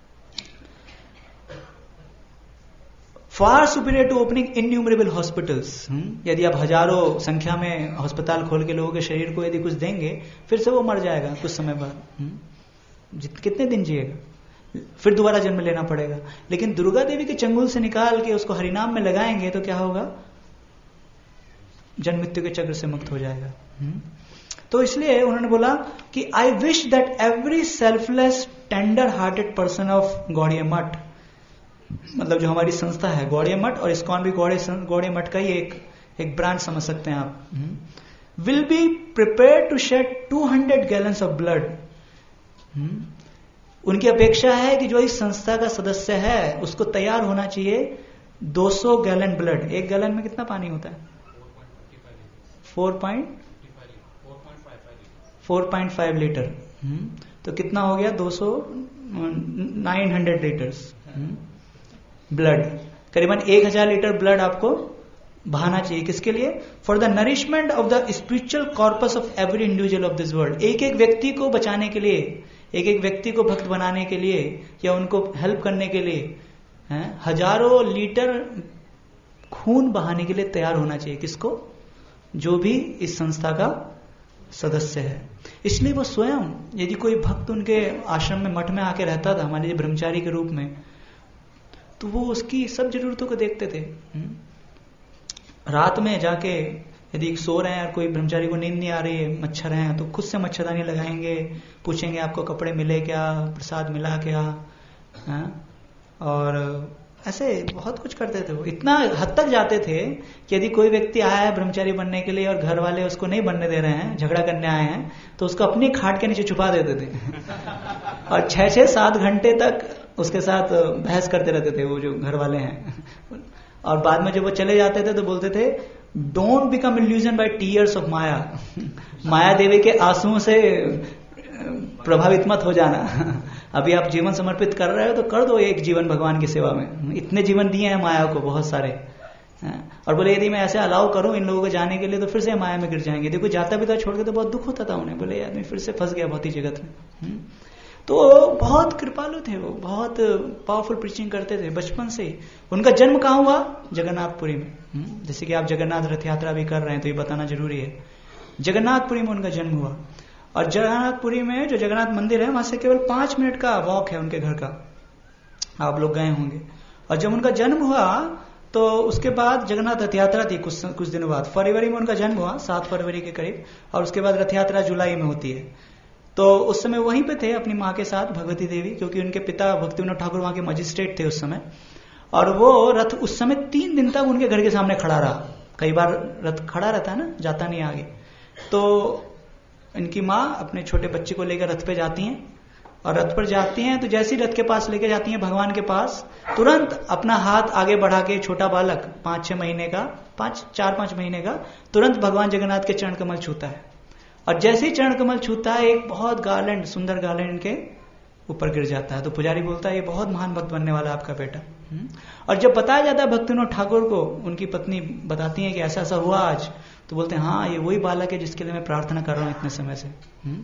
Far superior to opening innumerable hospitals. यदि आप हजारों संख्या में अस्पताल खोल के लोगों के शरीर को यदि कुछ देंगे, फिर से वो मर जाएगा कुछ समय बाद। कितने दिन जिएगा, फिर दोबारा जन्म लेना पड़ेगा। लेकिन दुर्गा देवी के चंगुल से निकाल के उसको हरिनाम में लगाएंगे तो क्या होगा? जन्म मृत्यु के चक्र से मुक्त हो जाएगा। तो इसलिए उन्होंने बोला कि I wish that every selfless tender hearted person of Gaudiya Math, मतलब जो हमारी संस्था है गौड़िया मठ, और इस्कॉन भी गौड़िया गौड़िया मठ का ही एक एक ब्रांच समझ सकते हैं आप, will be prepare to shed two hundred gallons of blood. उनकी अपेक्षा है कि जो इस संस्था का सदस्य है उसको तैयार होना चाहिए दो सौ गैलन ब्लड। एक गैलन में कितना पानी होता है? Four point four point five litre. तो कितना हो गया? दो सौ नाइन हंड्रेड लीटर्स ब्लड। करीबन एक हजार लीटर ब्लड आपको बहाना चाहिए। किसके लिए? For the nourishment of the spiritual corpus of every individual of this world. एक एक व्यक्ति को बचाने के लिए, एक एक व्यक्ति को भक्त बनाने के लिए या उनको हेल्प करने के लिए है, हजारों लीटर खून बहाने के लिए तैयार होना चाहिए। किसको? जो भी इस संस्था का सदस्य है। इसलिए वो स्वयं, यदि कोई भक्त उनके आश्रम में मठ में आके रहता था, मान लीजिए ब्रह्मचारी के रूप में, तो वो उसकी सब जरूरतों को देखते थे। रात में जाके यदि सो रहे हैं और कोई ब्रह्मचारी को नींद नहीं आ रही है, मच्छर हैं, तो खुद से मच्छरदानी लगाएंगे, पूछेंगे आपको कपड़े मिले क्या, प्रसाद मिला क्या, है? और ऐसे बहुत कुछ करते थे वो। इतना हद तक जाते थे कि यदि कोई व्यक्ति आया है ब्रह्मचारी बनने के लिए और घर वाले उसको नहीं बनने दे रहे हैं, झगड़ा करने आए हैं, तो उसको अपनी खाट के नीचे छुपा देते थे और छह छह सात घंटे तक उसके साथ बहस करते रहते थे वो जो घर वाले हैं। और बाद में जब वो चले जाते थे तो बोलते थे, don't become illusion by tears of Maya. Maya Devi के आंसुओं से प्रभावित मत हो जाना। अभी आप जीवन समर्पित कर रहे हो तो कर दो एक जीवन भगवान की सेवा में। इतने जीवन दिए हैं माया को बहुत सारे, और बोले यदि मैं ऐसे अलाउ करूं इन लोगों को जाने के लिए तो फिर से माया में गिर जाएंगे। देखो जाता भी था छोड़ के तो बहुत दुख होता था उन्हें, बोले आदमी फिर से फंस गया भौतिक जगत में। तो बहुत कृपालु थे वो, बहुत पावरफुल प्रीचिंग करते थे बचपन से ही। उनका जन्म कहाँ हुआ? जगन्नाथपुरी में। जैसे कि आप जगन्नाथ रथ यात्रा भी कर रहे हैं तो ये बताना जरूरी है, जगन्नाथपुरी में उनका जन्म हुआ। और जगन्नाथपुरी में जो जगन्नाथ मंदिर है वहां से केवल पांच मिनट का वॉक है उनके घर का, आप लोग गए होंगे। और जब उनका जन्म हुआ तो उसके बाद जगन्नाथ रथ यात्रा थी कुछ कुछ दिनों बाद, फरवरी में उनका जन्म हुआ, सात फरवरी के करीब, और उसके बाद रथ यात्रा जुलाई में होती है। तो उस समय वहीं पे थे अपनी माँ के साथ भगवती देवी, क्योंकि उनके पिता भक्ति विनोद ठाकुर वहां के मजिस्ट्रेट थे उस समय। और वो रथ उस समय तीन दिन तक उनके घर के सामने खड़ा रहा। कई बार रथ खड़ा रहता है ना, जाता नहीं आगे। तो इनकी माँ अपने छोटे बच्चे को लेकर रथ पे जाती हैं, और रथ पर जाती हैं तो जैसे ही रथ के पास लेके जाती हैं भगवान के पास, तुरंत अपना हाथ आगे बढ़ा के, छोटा बालक पांच छह महीने का, पांच चार पांच महीने का, तुरंत भगवान जगन्नाथ के चरण कमल छूता है। और जैसे ही चरण कमल छूता है एक बहुत गार्लैंड, सुंदर गार्लैंड इनके ऊपर गिर जाता है। तो पुजारी बोलता है ये बहुत महान भक्त बनने वाला आपका बेटा। और जब बताया जाता है भक्ति विनोद ठाकुर को, उनकी पत्नी बताती है कि ऐसा ऐसा हुआ आज, तो बोलते हैं हाँ ये वही बालक है जिसके लिए मैं प्रार्थना कर रहा हूं इतने समय से।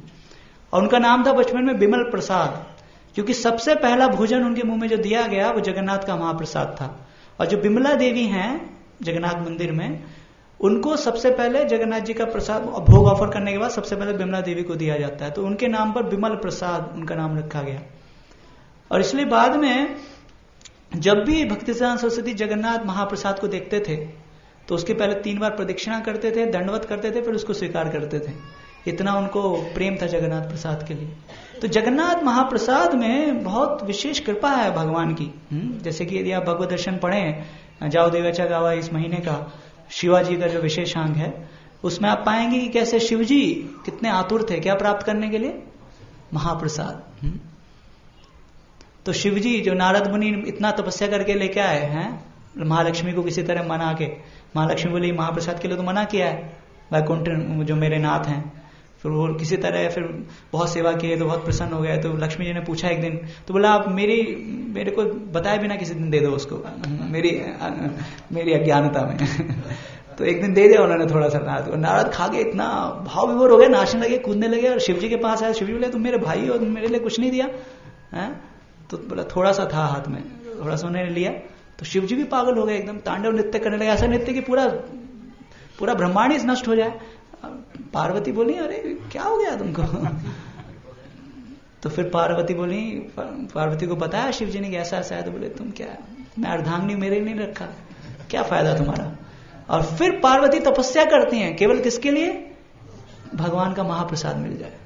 और उनका नाम था बचपन में बिमल प्रसाद, क्योंकि सबसे पहला भोजन उनके मुंह में जो दिया गया वो जगन्नाथ का महाप्रसाद था। और जो बिमला देवी हैं जगन्नाथ मंदिर में, उनको सबसे पहले जगन्नाथ जी का प्रसाद भोग ऑफर करने के बाद सबसे पहले बिमला देवी को दिया जाता है। तो उनके नाम पर बिमल प्रसाद उनका नाम रखा गया। और इसलिए बाद में जब भी भक्तिसिद्धांत सरस्वती जगन्नाथ महाप्रसाद को देखते थे तो उसके पहले तीन बार प्रदक्षिणा करते थे, दंडवत करते थे, फिर उसको स्वीकार करते थे। इतना उनको प्रेम था जगन्नाथ प्रसाद के लिए। तो जगन्नाथ महाप्रसाद में बहुत विशेष कृपा है भगवान की। जैसे कि यदि आप भगवत दर्शन पढ़ें, जाओ देवाचा गावा इस महीने का शिवाजी का जो विशेषांग है, उसमें आप पाएंगे कि कैसे शिवजी कितने आतुर थे क्या प्राप्त करने के लिए? महाप्रसाद। तो शिवजी जो नारद मुनि इतना तपस्या करके लेके आए हैं, महालक्ष्मी को किसी तरह मना के, महालक्ष्मी बोली महाप्रसाद के लिए तो मना किया है वैकुंठ जो मेरे नाथ हैं। फिर वो किसी तरह फिर बहुत सेवा किए तो बहुत प्रसन्न हो गए। तो लक्ष्मी जी ने पूछा एक दिन, तो बोला आप मेरी मेरे को बताए बिना किसी दिन दे दो उसको, मेरी मेरी अज्ञानता में तो एक दिन दे दिया उन्होंने थोड़ा सा नारद को। नारद खा के इतना भाव विभोर हो गए, नाचने लगे, कूदने लगे। और शिवजी के पास आया, शिवजी बोले तुम मेरे भाई हो, तुम मेरे लिए कुछ नहीं दिया है? तो बोला थोड़ा सा था हाथ में, थोड़ा सा उन्होंने लिया। तो शिवजी भी पागल हो गए, एकदम तांडव नृत्य करने लगे, ऐसा नृत्य कि पूरा पूरा ब्रह्मांड ही नष्ट हो जाए। पार्वती बोली अरे क्या हो गया तुमको? तो फिर पार्वती बोली, पार्वती को बताया शिवजी ने कि ऐसा ऐसा है। तो बोले तुम क्या, मैं अर्धांगिनी मेरे नहीं रखा, क्या फायदा तुम्हारा? और फिर पार्वती तपस्या करती हैं केवल किसके लिए? भगवान का महाप्रसाद मिल जाए।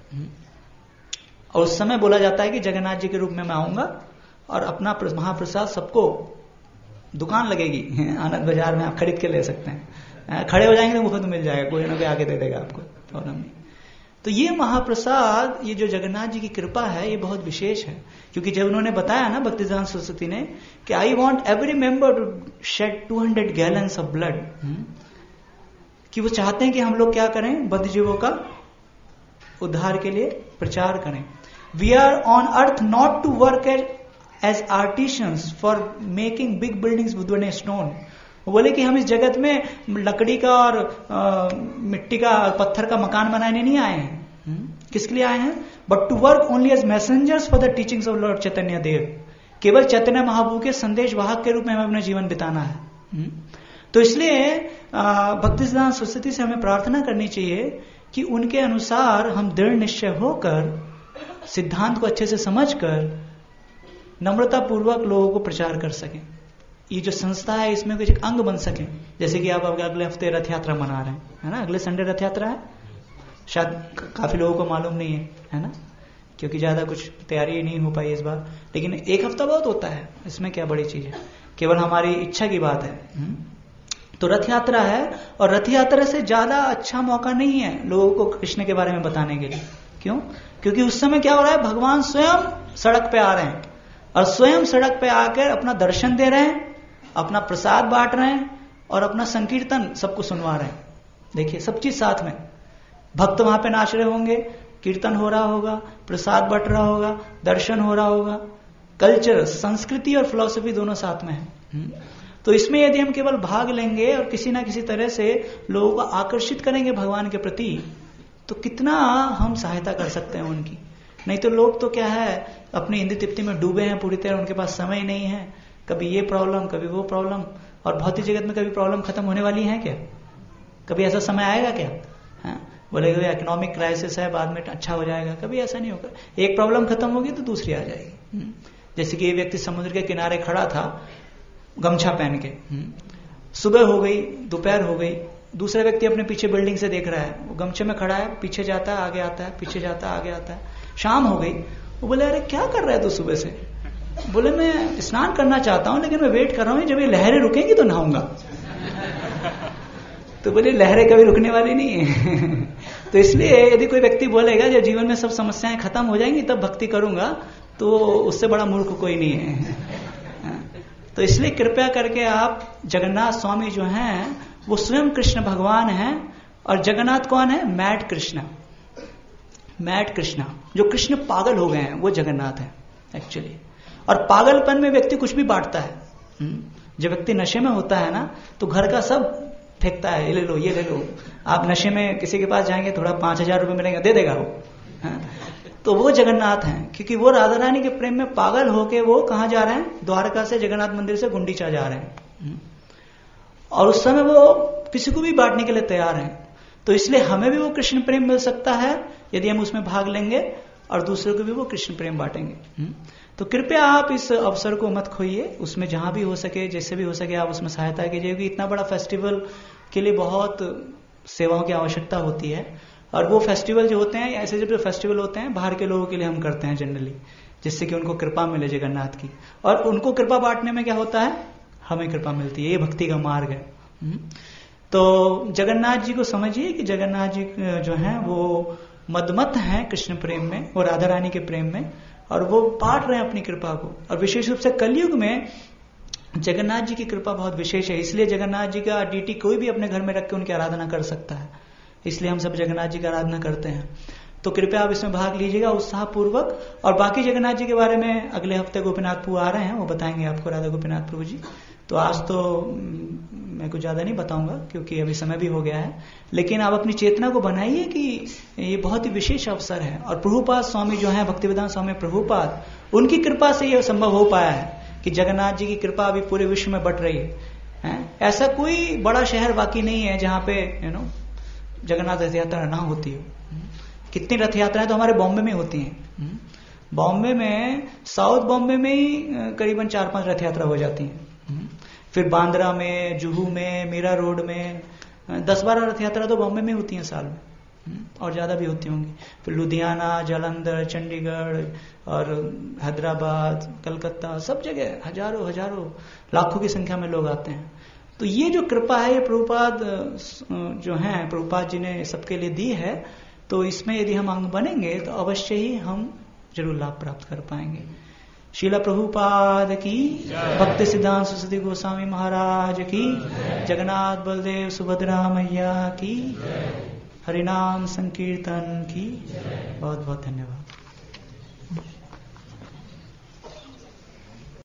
और उस समय बोला जाता है कि जगन्नाथ जी के रूप में मैं आऊंगा और अपना महाप्रसाद सबको, दुकान लगेगी आनंद बाजार में, आप खरीद के ले सकते हैं, खड़े हो जाएंगे तो मुफ्त मिल जाएगा, कोई ना कोई आके दे देगा आपको, प्रॉब्लम नहीं। तो ये महाप्रसाद, ये जो जगन्नाथ जी की कृपा है, ये बहुत विशेष है। क्योंकि जब उन्होंने बताया ना भक्तिसिद्धांत सरस्वती ने कि I want every member to shed two hundred gallons of blood, कि वो चाहते हैं कि हम लोग क्या करें, बद्ध जीवों का उद्धार के लिए प्रचार करें। We are on earth not to work as artisans for making big buildings with one stone. वो बोले कि हम इस जगत में लकड़ी का और आ, मिट्टी का और पत्थर का मकान बनाने नहीं आए हैं। हुँ? किसके लिए आए हैं? But to work only as messengers for the teachings of Lord Chaitanya Dev. केवल चैतन्य महाप्रभु के संदेश वाहक के रूप में हमें अपना जीवन बिताना है। हुँ? तो इसलिए भक्तिसिद्धांत सरस्वती से हमें प्रार्थना करनी चाहिए कि उनके अनुसार हम दृढ़ निश्चय होकर, सिद्धांत को अच्छे से समझकर, नम्रता पूर्वक लोगों को प्रचार कर सकें। ये जो संस्था है इसमें कुछ अंग बन सके। जैसे कि आप अगले हफ्ते रथ यात्रा मना रहे हैं, है ना, अगले संडे रथ यात्रा है, शायद काफी लोगों को मालूम नहीं है, है ना, क्योंकि ज्यादा कुछ तैयारी नहीं हो पाई इस बार। लेकिन एक हफ्ता बहुत होता है, इसमें क्या बड़ी चीज है, केवल हमारी इच्छा की बात है। तो रथ यात्रा है, और रथ यात्रा से ज्यादा अच्छा मौका नहीं है लोगों को कृष्ण के बारे में बताने के लिए। क्यों? क्योंकि उस समय क्या हो रहा है, भगवान स्वयं सड़क पे आ रहे हैं और स्वयं सड़क पे आकर अपना दर्शन दे रहे हैं, अपना प्रसाद बांट रहे हैं और अपना संकीर्तन सबको सुनवा रहे हैं। देखिए सब चीज साथ में, भक्त वहां पे नाच रहे होंगे, कीर्तन हो रहा होगा, प्रसाद बट रहा होगा, दर्शन हो रहा होगा, कल्चर, संस्कृति और फिलॉसफी दोनों साथ में है। तो इसमें यदि हम केवल भाग लेंगे और किसी ना किसी तरह से लोगों को आकर्षित करेंगे भगवान के प्रति, तो कितना हम सहायता कर सकते हैं उनकी। नहीं तो लोग तो क्या है, अपनी हिंदी तिप्ती में डूबे हैं पूरी तरह, उनके पास समय नहीं है, कभी ये प्रॉब्लम कभी वो प्रॉब्लम, और भौतिक जगत में कभी प्रॉब्लम खत्म होने वाली है क्या? कभी ऐसा समय आएगा क्या? हाँ, बोले इकोनॉमिक क्राइसिस है, बाद में अच्छा हो जाएगा, कभी ऐसा नहीं होगा। एक प्रॉब्लम खत्म होगी तो दूसरी आ जाएगी। जैसे कि ये व्यक्ति समुद्र के किनारे खड़ा था गमछा पहन के, सुबह हो गई, दोपहर हो गई, दूसरा व्यक्ति अपने पीछे बिल्डिंग से देख रहा है, वो गमछे में खड़ा है, पीछे जाता है आगे आता है, पीछे जाता है आगे आता है। शाम हो गई, वो बोले अरे क्या कर रहा है तू सुबह से? बोले मैं स्नान करना चाहता हूं लेकिन मैं वेट कर रहा हूं, जब ये लहरें रुकेंगी तो नहाऊंगा। तो बोले लहरें कभी रुकने वाली नहीं है। तो इसलिए यदि कोई व्यक्ति बोलेगा जब जीवन में सब समस्याएं खत्म हो जाएंगी तब भक्ति करूंगा, तो उससे बड़ा मूर्ख कोई नहीं है। तो इसलिए कृपया करके आप, जगन्नाथ स्वामी जो हैं वो स्वयं कृष्ण भगवान हैं, और जगन्नाथ कौन है? मैड कृष्ण, मैड कृष्ण, जो कृष्ण पागल हो गए हैं वो जगन्नाथ है एक्चुअली। और पागलपन में व्यक्ति कुछ भी बांटता है। जब व्यक्ति नशे में होता है ना, तो घर का सब फेंकता है, ये ले लो ये ले लो। आप नशे में किसी के पास जाएंगे, थोड़ा पांच हजार रुपए मिलेंगे, दे देगा वो। हाँ? तो वो जगन्नाथ हैं, क्योंकि वो राधा रानी के प्रेम में पागल होके वो कहाँ जा रहे हैं? द्वारका से, जगन्नाथ मंदिर से गुंडीचा जा रहे हैं, और उस समय वो किसी को भी बांटने के लिए तैयार हैं। तो इसलिए हमें भी वो कृष्ण प्रेम मिल सकता है यदि हम उसमें भाग लेंगे, और दूसरों को भी वो कृष्ण प्रेम बांटेंगे। तो कृपया आप इस अवसर को मत खोइए, उसमें जहां भी हो सके, जैसे भी हो सके आप उसमें सहायता कीजिए, क्योंकि इतना बड़ा फेस्टिवल के लिए बहुत सेवाओं की आवश्यकता होती है। और वो फेस्टिवल जो होते हैं, ऐसे जो फेस्टिवल होते हैं बाहर के लोगों के लिए हम करते हैं जनरली, जिससे कि उनको कृपा मिले जगन्नाथ की, और उनको कृपा बांटने में क्या होता है? हमें कृपा मिलती है। ये भक्ति का मार्ग है। तो जगन्नाथ जी को समझिए कि जगन्नाथ जी जो हैं वो मदमत हैं कृष्ण प्रेम में और राधा रानी के प्रेम में, और वो बांट रहे हैं अपनी कृपा को। और विशेष रूप से कलयुग में जगन्नाथ जी की कृपा बहुत विशेष है, इसलिए जगन्नाथ जी का डीटी कोई भी अपने घर में रख के उनकी आराधना कर सकता है। इसलिए हम सब जगन्नाथ जी की आराधना करते हैं। तो कृपया आप इसमें भाग लीजिएगा उत्साह पूर्वक। और बाकी जगन्नाथ जी के बारे में अगले हफ्ते गोपीनाथ प्रभु आ रहे हैं, वो बताएंगे आपको, राधा गोपीनाथ प्रभु जी। तो आज तो मैं कुछ ज्यादा नहीं बताऊंगा क्योंकि अभी समय भी हो गया है, लेकिन आप अपनी चेतना को बनाइए कि ये बहुत ही विशेष अवसर है। और प्रभुपाद स्वामी जो है, भक्तिवेदांत स्वामी प्रभुपाद, उनकी कृपा से यह संभव हो पाया है कि जगन्नाथ जी की कृपा अभी पूरे विश्व में बट रही है, है? ऐसा कोई बड़ा शहर बाकी नहीं है जहां पे यू नो जगन्नाथ रथ यात्रा ना होती हो। कितनी रथ यात्राएं तो हमारे बॉम्बे में होती हैं। बॉम्बे में, साउथ बॉम्बे में ही करीबन चार पांच रथ यात्रा हो जाती हैं। फिर बांद्रा में, जुहू में, मीरा रोड में दस बारह रथ यात्रा तो बॉम्बे में होती हैं साल में, और ज्यादा भी होती होंगी। फिर लुधियाना, जालंधर, चंडीगढ़ और हैदराबाद, कलकत्ता, सब जगह हजारों हजारों लाखों की संख्या में लोग आते हैं। तो ये जो कृपा है, ये प्रभुपाद जो है, प्रभुपाद जी ने सबके लिए दी है। तो इसमें यदि हम अंग बनेंगे तो अवश्य ही हम जरूर लाभ प्राप्त कर पाएंगे। शीला प्रभुपाद की, भक्ति सिद्धांत सरस्वती गोस्वामी महाराज की, जगन्नाथ बलदेव सुभद्रा मैया की, हरिनाम संकीर्तन की। बहुत बहुत धन्यवाद।